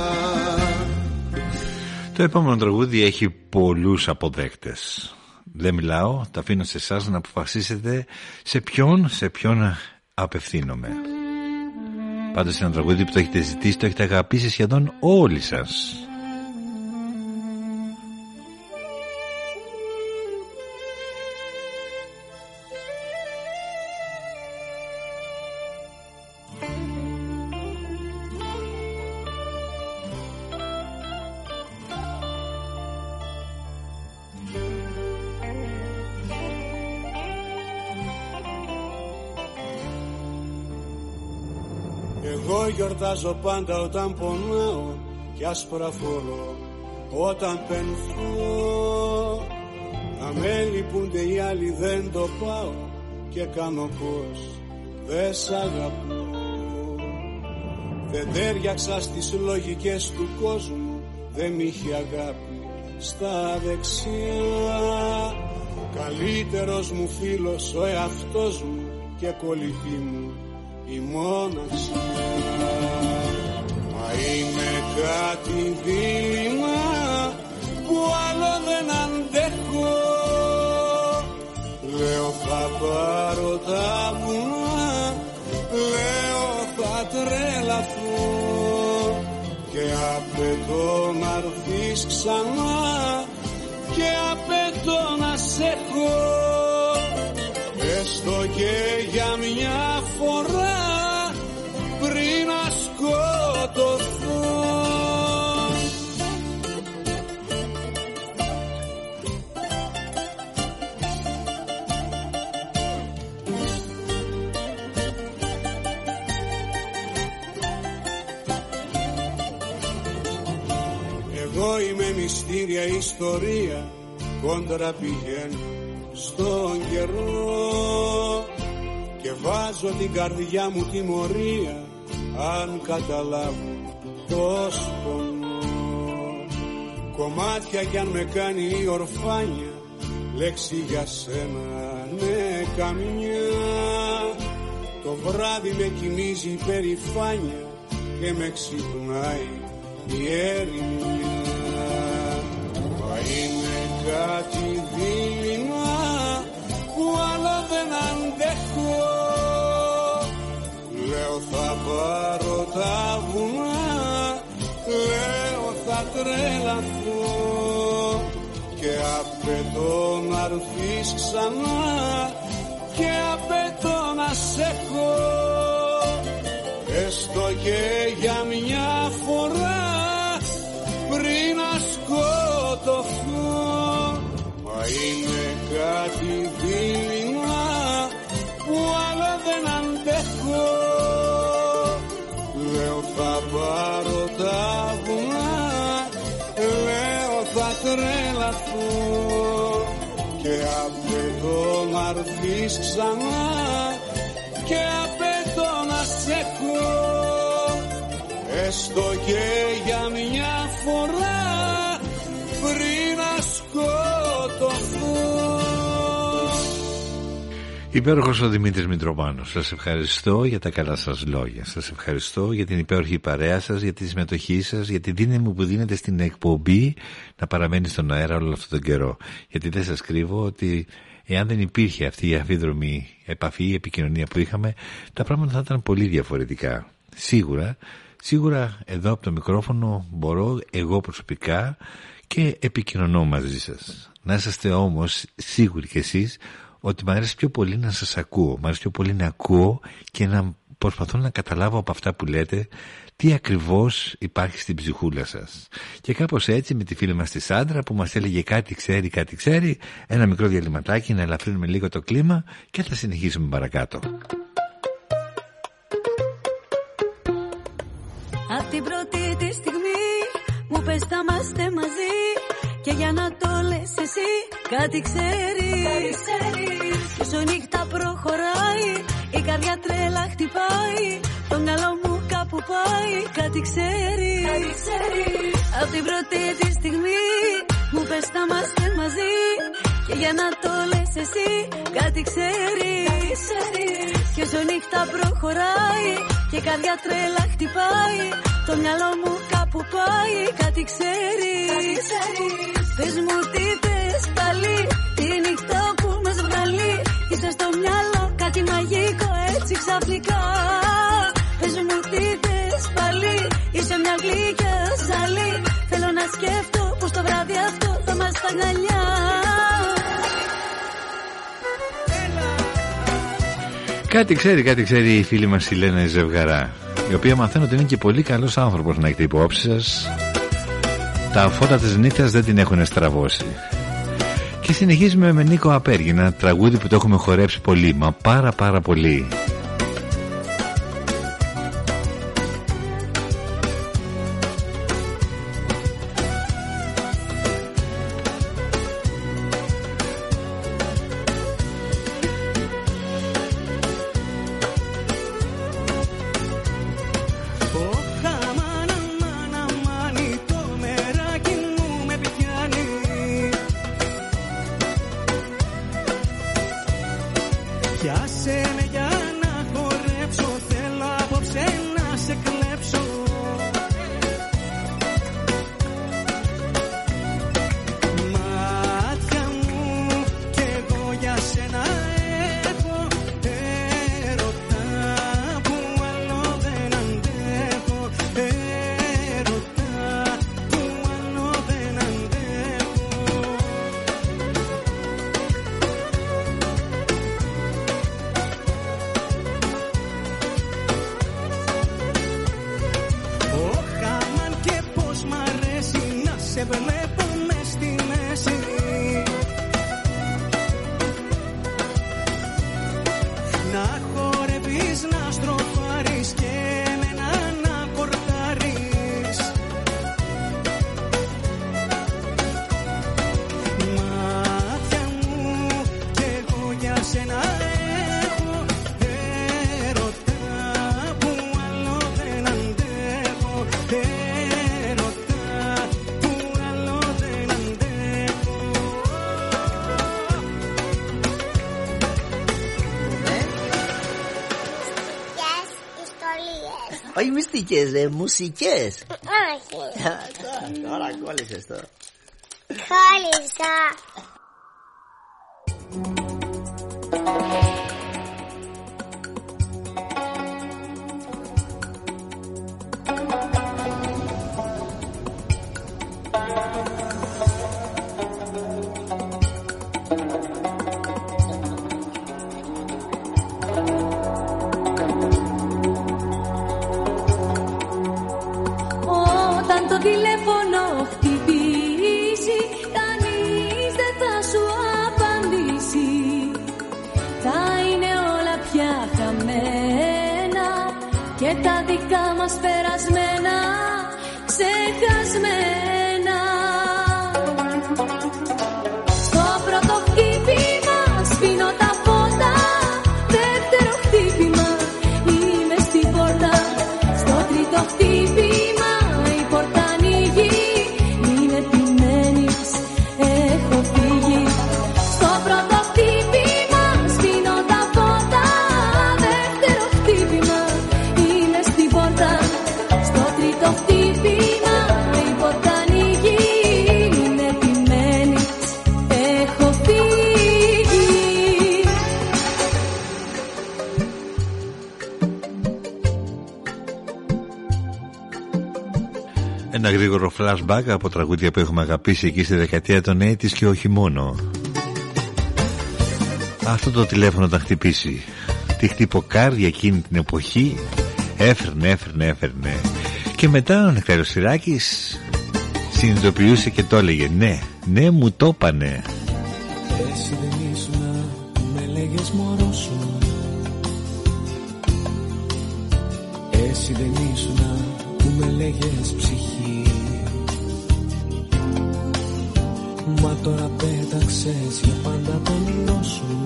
Το επόμενο τραγούδι έχει πολλούς αποδέκτες. Δεν μιλάω, τα αφήνω σε εσάς να αποφασίσετε σε ποιον, σε ποιον απευθύνομαι. Πάντως είναι ένα τραγούδι που το έχετε ζητήσει, το έχετε αγαπήσει σχεδόν όλοι σας. Εγώ γιορτάζω πάντα όταν πονάω κι άσπρα φορώ όταν πενθώ. Να με λυπούνται οι άλλοι δεν το πάω και κάνω πως δεν σ' αγαπώ. Δεν τέριαξα στις λογικές του κόσμου, δεν μ' είχε αγάπη στα δεξιά. Καλύτερος μου φίλος ο εαυτός μου και κολλητή μου η μόναξιά. Μα είμαι κάτι δίλημα που άλλο δεν αντέχω. Λέω θα πάρω τα βουνά, λέω θα τρελαθώ και απαιτώ να έρθεις ξανά και απαιτώ να σε έχω, έστω και για μια φορά πριν να σκοτωθώ. Εγώ είμαι μυστήρια ιστορία, κόντρα πηγαίνω στον καιρό και βάζω την καρδιά μου τιμωρία αν καταλάβω πως πονώ. Κομμάτια κι αν με κάνει η ορφάνια, λέξη για σένα ναι καμιά. Το βράδυ με κοιμίζει η περηφάνια και με ξυπνάει η ερημιά. Μα είναι κάτι δίλημα που άλλο δεν αντέχω. Λέω θα πάρω τα βουνά, λέω θα τρελαθώ και απαιτώ να έρθεις ξανά και απαιτώ να σε έχω, έστω και για μια φορά πριν να σκοτωθώ. Μα είναι κάτι δειλινά που άλλο δεν αντέχω. Λέω θα πάρω τα βουνά, λέω θα τρελαθώ και απαιτώ να έρθεις ξανά και απαιτώ να σε έχω, έστω και για μια φορά πριν να σκοτωθώ. Υπέροχος ο Δημήτρης Μητροπάνος. Σας ευχαριστώ για τα καλά σας λόγια. Σας ευχαριστώ για την υπέροχη παρέα σας, για τη συμμετοχή σας, για τη δύναμη που δίνετε στην εκπομπή να παραμένει στον αέρα όλο αυτόν τον καιρό. Γιατί δεν σας κρύβω ότι εάν δεν υπήρχε αυτή η αμφίδρομη επαφή, η επικοινωνία που είχαμε, τα πράγματα θα ήταν πολύ διαφορετικά. Σίγουρα, σίγουρα εδώ από το μικρόφωνο μπορώ εγώ προσωπικά και επικοινωνώ μαζί σας. Να είσαστε όμως σίγουροι κι εσείς ότι μου αρέσει πιο πολύ να σας ακούω, μου αρέσει πιο πολύ να ακούω και να προσπαθώ να καταλάβω από αυτά που λέτε τι ακριβώς υπάρχει στην ψυχούλα σας. Και κάπως έτσι με τη φίλη μας τη Σάντρα που μας έλεγε κάτι ξέρει, κάτι ξέρει, ένα μικρό διαλυματάκι να ελαφρύνουμε λίγο το κλίμα και θα συνεχίσουμε παρακάτω. Απ' την πρώτη τη στιγμή μου πες θα είμαστε μαζί και για να το λες εσύ κάτι ξέρεις, κάτι ξέρεις. Και όσο νύχτα προχωράει η καρδιά τρέλα χτυπάει, το μυαλό μου κάπου πάει, κάτι ξέρεις, κάτι ξέρεις. Απ' την πρώτη τη στιγμή μου πες θα είμαστε μαζί και για να το λες εσύ κάτι ξέρεις, κάτι ξέρεις. Και όσο νύχτα προχωράει και η καρδιά τρέλα χτυπάει, το μυαλό μου κάπου πάει, κάτι ξέρεις, κάτι ξέρεις. Πες μου τι πες πάλι, τη νύχτα που μας βγάλει, είσαι στο μυαλό κάτι μαγικό έτσι ξαφνικά. Πες μου τι πες πάλι, είσαι μια γλυκιά ζαλή, θέλω να σκέφτω πως το βράδυ αυτό θα μας τα αγκαλιά. Κάτι ξέρει, κάτι ξέρει η φίλη μας η Λένα η Ζευγαρά, η οποία μαθαίνω ότι είναι και πολύ καλός άνθρωπος να έχετε υπόψη σας. Τα φώτα της νύχτας δεν την έχουν στραβώσει. Και συνεχίζουμε με Νίκο Απέργη, ένα τραγούδι που το έχουμε χορέψει πολύ, μα πάρα πάρα πολύ. Όχι μυστικές, ε, μουσικές. Όχι. Τώρα, τώρα κόλλησες το. Κόλλησα. τα δικά μας περασμένα ξεχασμένα. Στο πρώτο χτύπημα σβήνω τα φώτα, δεύτερο χτύπημα είμαι στην πόρτα. Στο τρίτο χτύπημα η πόρτα ανοίγει, είναι ποιμένης, έχω φύγει. Στο πρώτο χτύπημα σβήνω τα φώτα, δεύτερο χτύπημα είμαι στην πόρτα. Στο τρίτο χτύπημα η πόρτα ανοίγει, είναι ποιμένης, έχω φύγει. Ένα γρήγορο flashback από τραγούδια που έχουμε αγαπήσει εκεί στη δεκαετία των ογδόντα και όχι μόνο. Αυτό το τηλέφωνο θα χτυπήσει. Τη χτυποκάρδια εκείνη την εποχή έφερνε, έφερνε, έφερνε. Και μετά ο Νεκτάριος Σιράκης συνειδητοποιούσε και το έλεγε. Ναι, ναι, μου το πανε. Εσύ δεν ήσουνα που με λέγες μωρό σου. Εσύ δεν ήσουνα που με λέγες ψυχή. Μα τώρα πέταξες για πάντα το όνειρό σου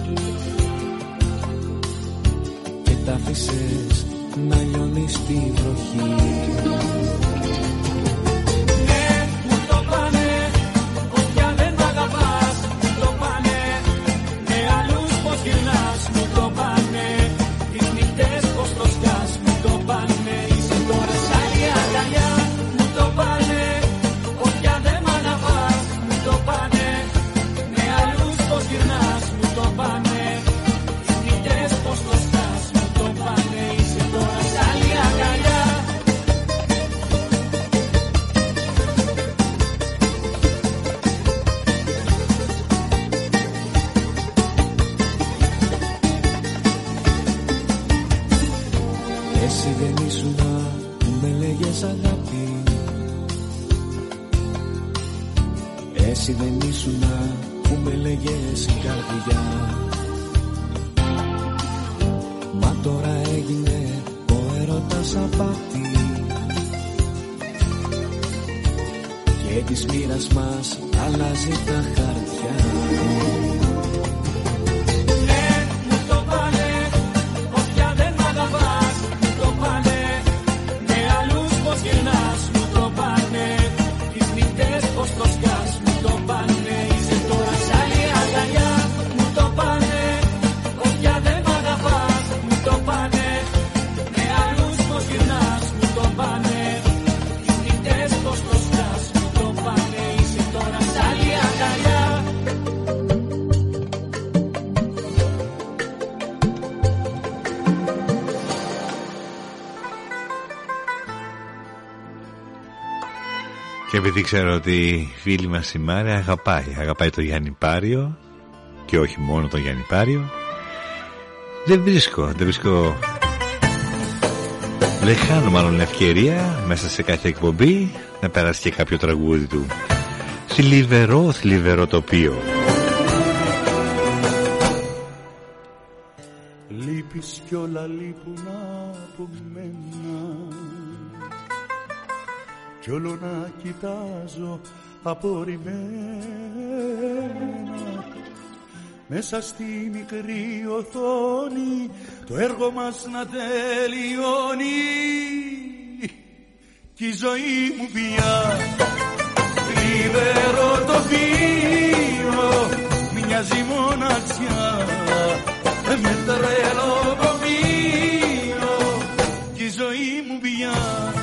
και τ' άφησες να λιώνεις τη βροχή. Ναι, μου το πάνε, πως πια δεν μ' αγαπάς. Μου το πάνε, με άλλους πως γυρνάς. Μου το πάνε, τις νύχτες πως το σκάς. Μου το πάνε, είσαι τώρα σ' άλλη αγκαλιά. Μου το πάνε, πως πια δεν μ' αγαπάς. Μου το πάνε, με άλλους πως γυρνάς. Μου το πάνε, τις νύχτες πως το σκάς. Μου το πάνε, είσαι τώρα σ' άλλη αγκαλιά. Εσύ δεν ήσουνα που με λέγες αγάπη. Εσύ δεν ήσουνα που με λέγες καρδιά. Μα τώρα έγινε ο έρωτας απάτη και της μοίρας μας αλλάζει τα χαρτιά. Ναι, μου το πάνε, πως πια δεν μ' αγαπάς. Μου το πάνε, με άλλους πως γυρνάς. Μου το πάνε, τις νύχτες πως το σκάς. Μου το πάνε, είσαι τώρα σ' άλλη αγκαλιά. Μου το πάνε, πως πια δεν μ' αγαπάς. Μου το πάνε, με άλλους πως γυρνάς. Μου το πάνε, τις νύχτες πως το σκάς. Μου το πάνε, είσαι τώρα σ' άλλη αγκαλιά. Και επειδή ξέρω ότι η φίλη μας η Μάρια αγαπάει Αγαπάει το Γιάννη Πάριο και όχι μόνο το Γιάννη Πάριο, δεν βρίσκω Δεν βρίσκω Δεν χάνω μάλλον ευκαιρία μέσα σε κάθε εκπομπή να περάσει και κάποιο τραγούδι του. Θλιβερό, θλιβερό τοπίο. Λείπεις κι όλα λείπουν από μένα κι όλο να κοιτάζω απορριμμένα μέσα στη μικρή οθόνη το έργο μας να τελειώνει κι η ζωή μου πια θλιβερό τοπίο μοιάζει μοναξιά με τρελό κομείο κι η ζωή μου πια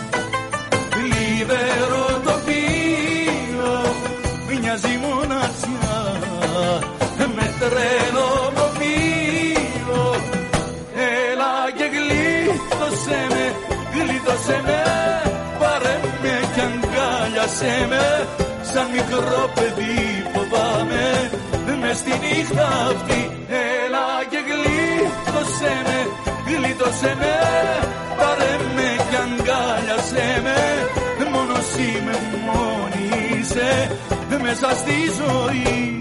θλιβερό τοπίο μοιάζει μοναξιά με τρελό κομείο. Έλα και γλίτωσέ με, γλίτωσέ με, πάρε με κι αγκάλιασέ με σαν μικρό παιδί φοβάμαι μες στη νύχτα αυτή. Έλα και γλίτωσέ με, γλίτωσέ με, πάρε με κι αγκάλιασέ με, μόνος είμαι, μόνη είσαι μέσα στη ζωή.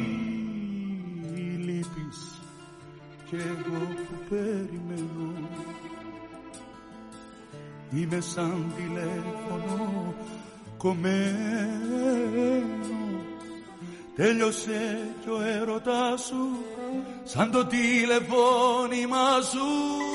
Λείπεις κι εγώ που περιμένω είμαι σαν τηλέφωνο κομμένο. Τέλειωσε κι ο έρωτάς σου σαν το τηλεφώνημα σου.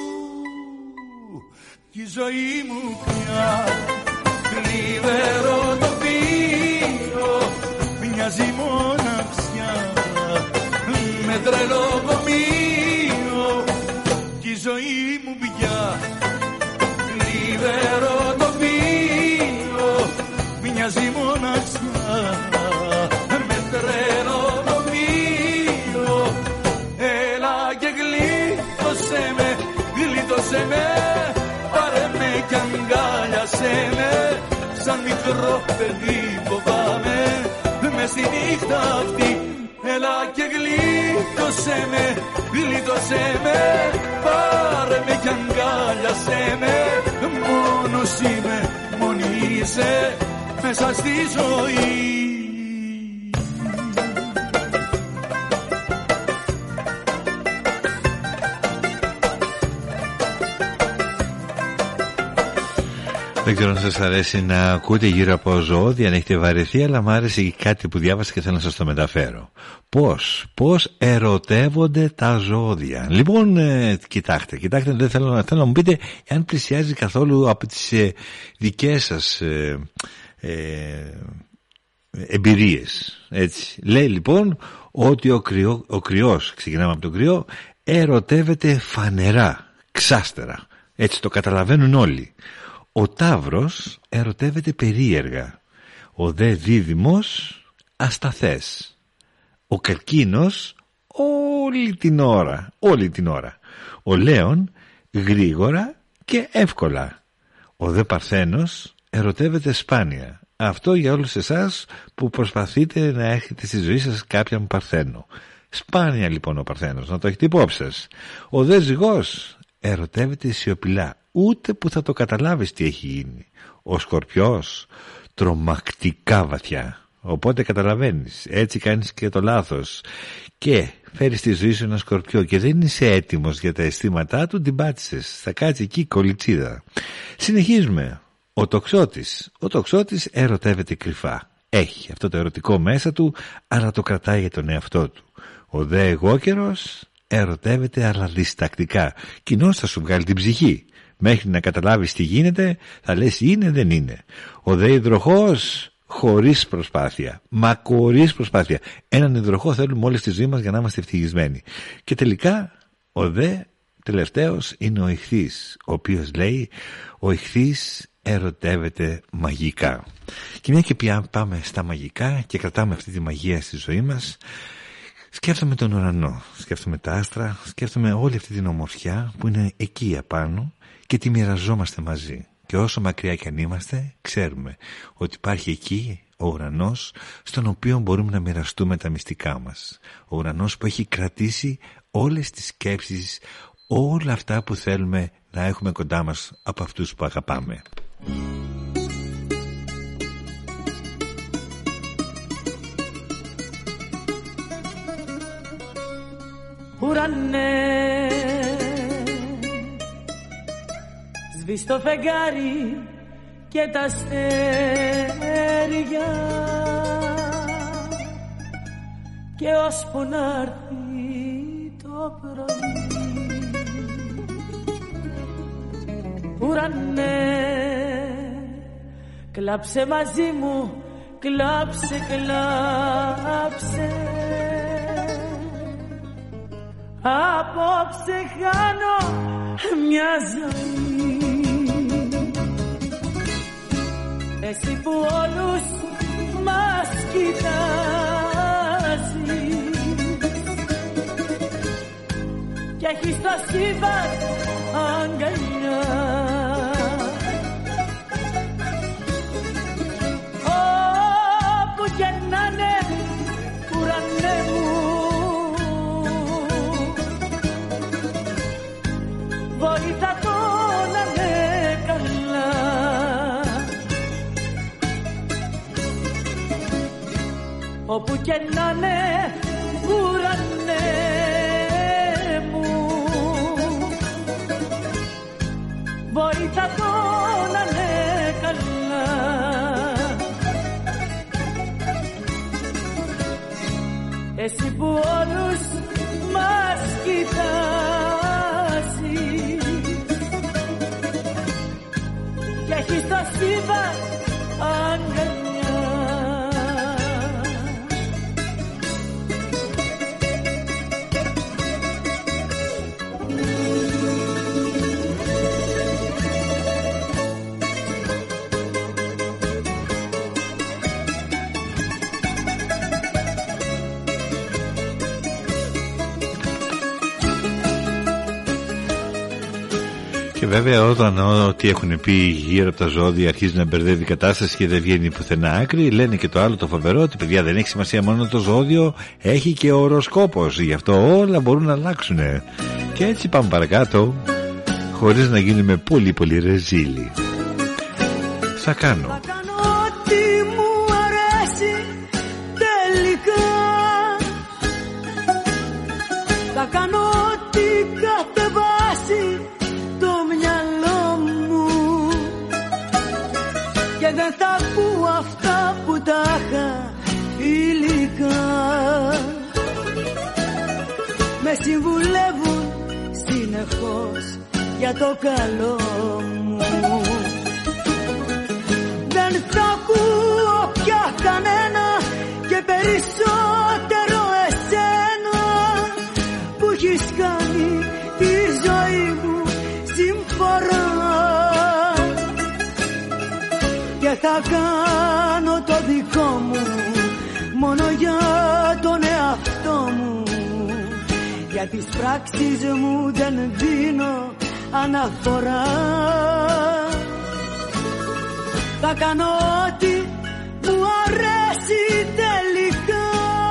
Κι η ζωή μου πια θλιβερό τοπίο, μοιάζει μοναξιά με τρελό κομείο. Κι η ζωή μου πια θλιβερό τοπίο, μοιάζει μοναξιά με τρελό κομείο. Έλα και γλίτωσέ με, γλίτωσέ με, πάρε με κι αγκάλιασέ με. Σαν μικρό παιδί φοβάμαι μες στη νύχτα αυτή. Έλα και γλίτωσέ με, γλίτωσέ με, πάρε με κι αγκάλιασέ με. Μόνος είμαι, μόνη είσαι μέσα στη ζωή. Δεν ξέρω αν σας αρέσει να ακούτε γύρω από ζωώδια, αν έχετε βαρεθεί, αλλά μου άρεσε και κάτι που διάβασα και θέλω να σας το μεταφέρω. Πώς, πώς ερωτεύονται τα ζωώδια. Λοιπόν, ε, κοιτάξτε, κοιτάξτε, δεν θέλω, να, θέλω να μου πείτε αν πλησιάζει καθόλου από τις ε, δικές σας ε, ε, εμπειρίες. Έτσι. Λέει λοιπόν ότι ο, κρυό, ο κρυός, ξεκινάμε από τον κρυό, ερωτεύεται φανερά, ξάστερα. Έτσι το καταλαβαίνουν όλοι. Ο Ταύρος ερωτεύεται περίεργα, ο δε Δίδυμος ασταθές, ο Καρκίνος όλη την ώρα, όλη την ώρα, ο Λέων γρήγορα και εύκολα, ο δε Παρθένος ερωτεύεται σπάνια. Αυτό για όλους εσάς που προσπαθείτε να έχετε στη ζωή σας κάποιον Παρθένο. Σπάνια λοιπόν ο Παρθένος, να το έχετε υπόψη σας. Ο δε Ζυγός ερωτεύεται σιωπηλά, ούτε που θα το καταλάβεις τι έχει γίνει. Ο Σκορπιός τρομακτικά βαθιά, οπότε καταλαβαίνεις, έτσι κάνεις και το λάθος και φέρεις στη ζωή σου ένα Σκορπιό και δεν είσαι έτοιμος για τα αισθήματά του, την πάτησες, θα κάτσει εκεί κολλητσίδα. Συνεχίζουμε. Ο Τοξότης, ο Τοξότης ερωτεύεται κρυφά, έχει αυτό το ερωτικό μέσα του, αλλά το κρατάει για τον εαυτό του. Ο δε Εγώκερος ερωτεύεται αλλά διστακτικά, κοινώς θα σου βγάλει την ψυχή. Μέχρι να καταλάβεις τι γίνεται θα λες είναι δεν είναι. Ο δε υδροχός χωρίς προσπάθεια, μα χωρίς προσπάθεια. Έναν υδροχό θέλουμε όλη στη ζωή μας για να είμαστε ευτυχισμένοι. Και τελικά ο δε τελευταίος είναι ο Ιχθύς, ο οποίος λέει ο Ιχθύς ερωτεύεται μαγικά. Και μια και πια πάμε στα μαγικά και κρατάμε αυτή τη μαγεία στη ζωή μας, σκέφτομαι τον ουρανό, σκέφτομαι τα άστρα, σκέφτομαι όλη αυτή την ομορφιά που είναι εκεί απάνω και τη μοιραζόμαστε μαζί. Και όσο μακριά κι αν είμαστε, ξέρουμε ότι υπάρχει εκεί ο ουρανός στον οποίο μπορούμε να μοιραστούμε τα μυστικά μας. Ο ουρανός που έχει κρατήσει όλες τις σκέψεις, όλα αυτά που θέλουμε να έχουμε κοντά μας από αυτούς που αγαπάμε. Ουρανέ, σβήσ' το φεγγάρι και τα αστέρια και ώσπου να έρθει το πρωί. Ουρανέ, κλάψε μαζί μου, κλάψε, κλάψε. Απόψε χάνω μια ζωή, εσύ που όλους μας κοιτάζεις κι έχεις το σύμπαν αγκαλιά. Όπου και να είναι ουρανέ μου, βοήθα το να είναι καλά. Όπου και να είναι ουρανέ μου, βοήθα το να εσύ που όλους μας κοιτάζεις και έχεις το σύμπαν αγκαλιά. Και βέβαια όταν ό,τι έχουν πει γύρω από τα ζώδια αρχίζει να μπερδεύει η κατάσταση και δεν βγαίνει πουθενά άκρη, λένε και το άλλο το φοβερό, ότι παιδιά δεν έχει σημασία μόνο το ζώδιο, έχει και ο οροσκόπος, γι' αυτό όλα μπορούν να αλλάξουν. Και έτσι πάμε παρακάτω, χωρίς να γίνουμε πολύ πολύ ρεζίλοι. Θα κάνω Θα κάνω ό,τι μου αρέσει τελικά. Θα κάνω ό,τι κατεβάσει το μυαλό μου και δεν θα ακούω αυτά που τα είχα υλικά. Με συμβουλεύουν συνεχώς για το καλό μου. Δεν θα ακούω πια κανένα και περισσότερο εσένα που έχεις κάνει τη ζωή μου συμφορά. Και θα κάνω το δικό μου μόνο για τον εαυτό μου. Για τις πράξεις μου δεν δίνω αναφορά. Θα κάνω ό,τι μου αρέσει τελικά.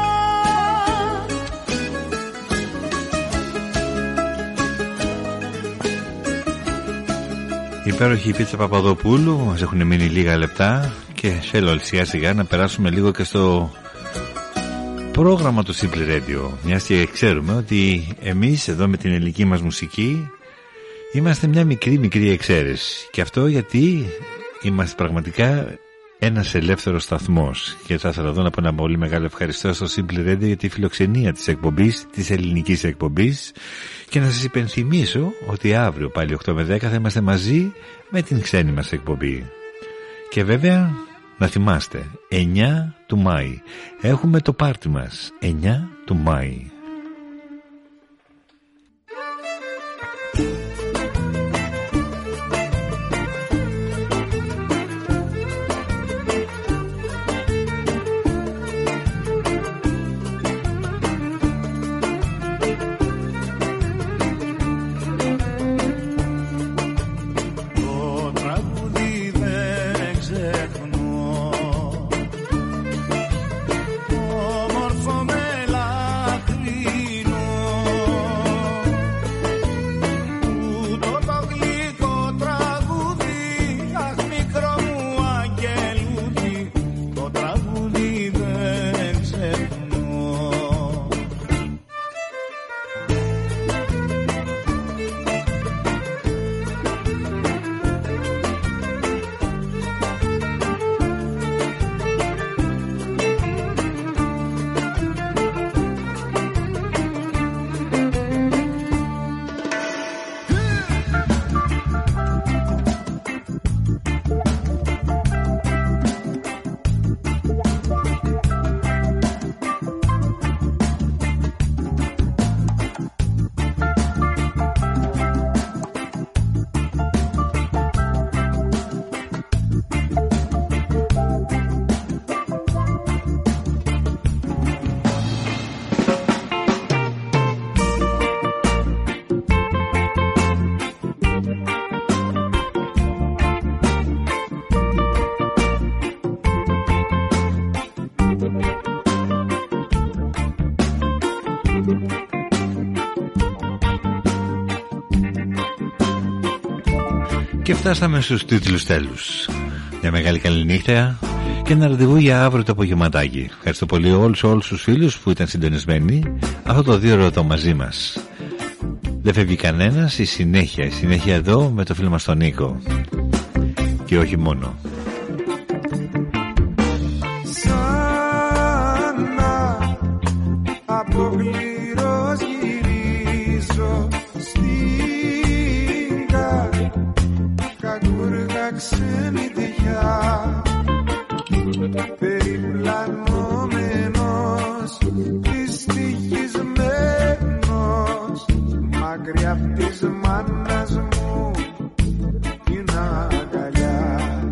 Η υπέροχη πίτσα Παπαδοπούλου, μας έχουν μείνει λίγα λεπτά και θέλω σιγά σιγά να περάσουμε λίγο και στο πρόγραμμα του Simple Radio, μιας και ξέρουμε ότι εμείς εδώ με την ελληνική μας μουσική είμαστε μια μικρή μικρή εξαίρεση, και αυτό γιατί είμαστε πραγματικά ένας ελεύθερος σταθμός. Και θα ήθελα εδώ να πω ένα πολύ μεγάλο ευχαριστώ στο Simple Radio για τη φιλοξενία της εκπομπής, της ελληνικής εκπομπής, και να σας υπενθυμίσω ότι αύριο πάλι οκτώ με δέκα θα είμαστε μαζί με την ξένη μας εκπομπή. Και βέβαια να θυμάστε, εννιά του Μάη έχουμε το πάρτι μας, εννιά του Μάη. Και φτάσαμε στους τίτλους τέλους. Μια μεγάλη καλή νύχτα και ένα ραντεβού για αύριο το απογευματάκι. Ευχαριστώ πολύ όλους, όλους τους φίλους που ήταν συντονισμένοι αυτό το δύο ώρο εδώ μαζί μας. Δεν φεύγει κανένας, η συνέχεια, η συνέχεια εδώ με το φίλο μας τον Νίκο. Και όχι μόνο. Σαν να κακοκλήρως γυρίζω στην κα, κακούργα ξενιτιά, περιπλανόμενος, δυστυχισμένος, μακριά απ' της μάνας μου την αγκαλιά.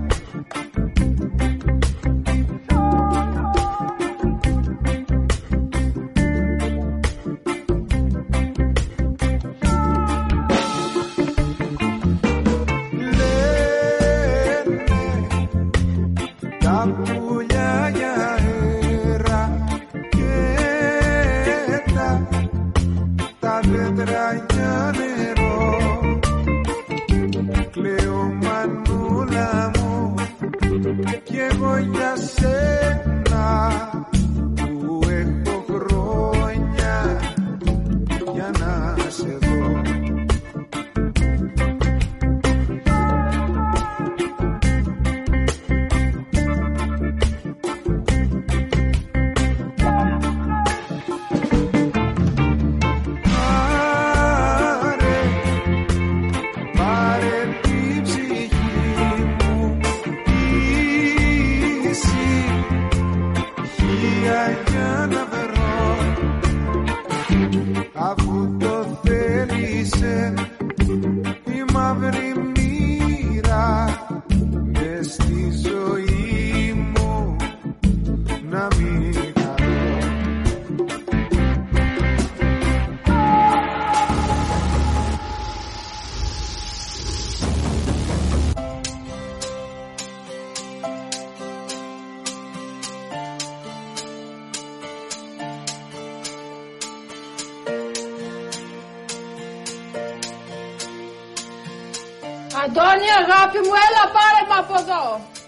Αντώνη, αγάπη μου, έλα πάρε με από εδώ.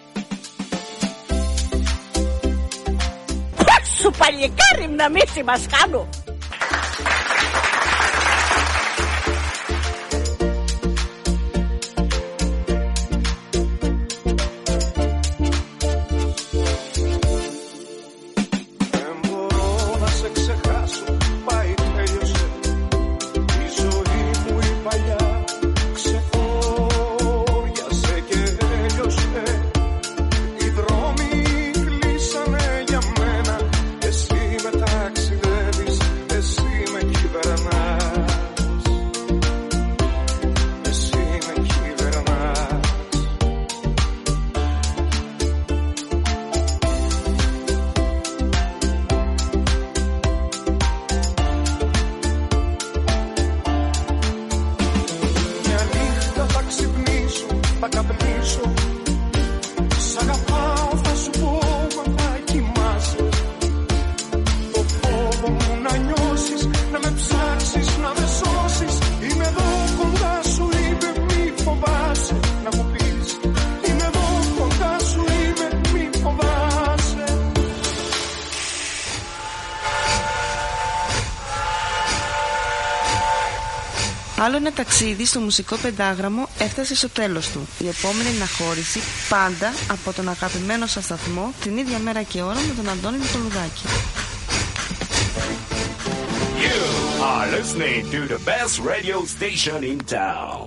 Σου παλικάρι να μη στη μας κάνω. Άλλο ένα ταξίδι στο μουσικό πεντάγραμμο έφτασε στο τέλος του. Η επόμενη αναχώρηση πάντα από τον αγαπημένο σας σταθμό την ίδια μέρα και ώρα με τον Αντώνη Νικολουδάκη. You are listening to the best radio station in town.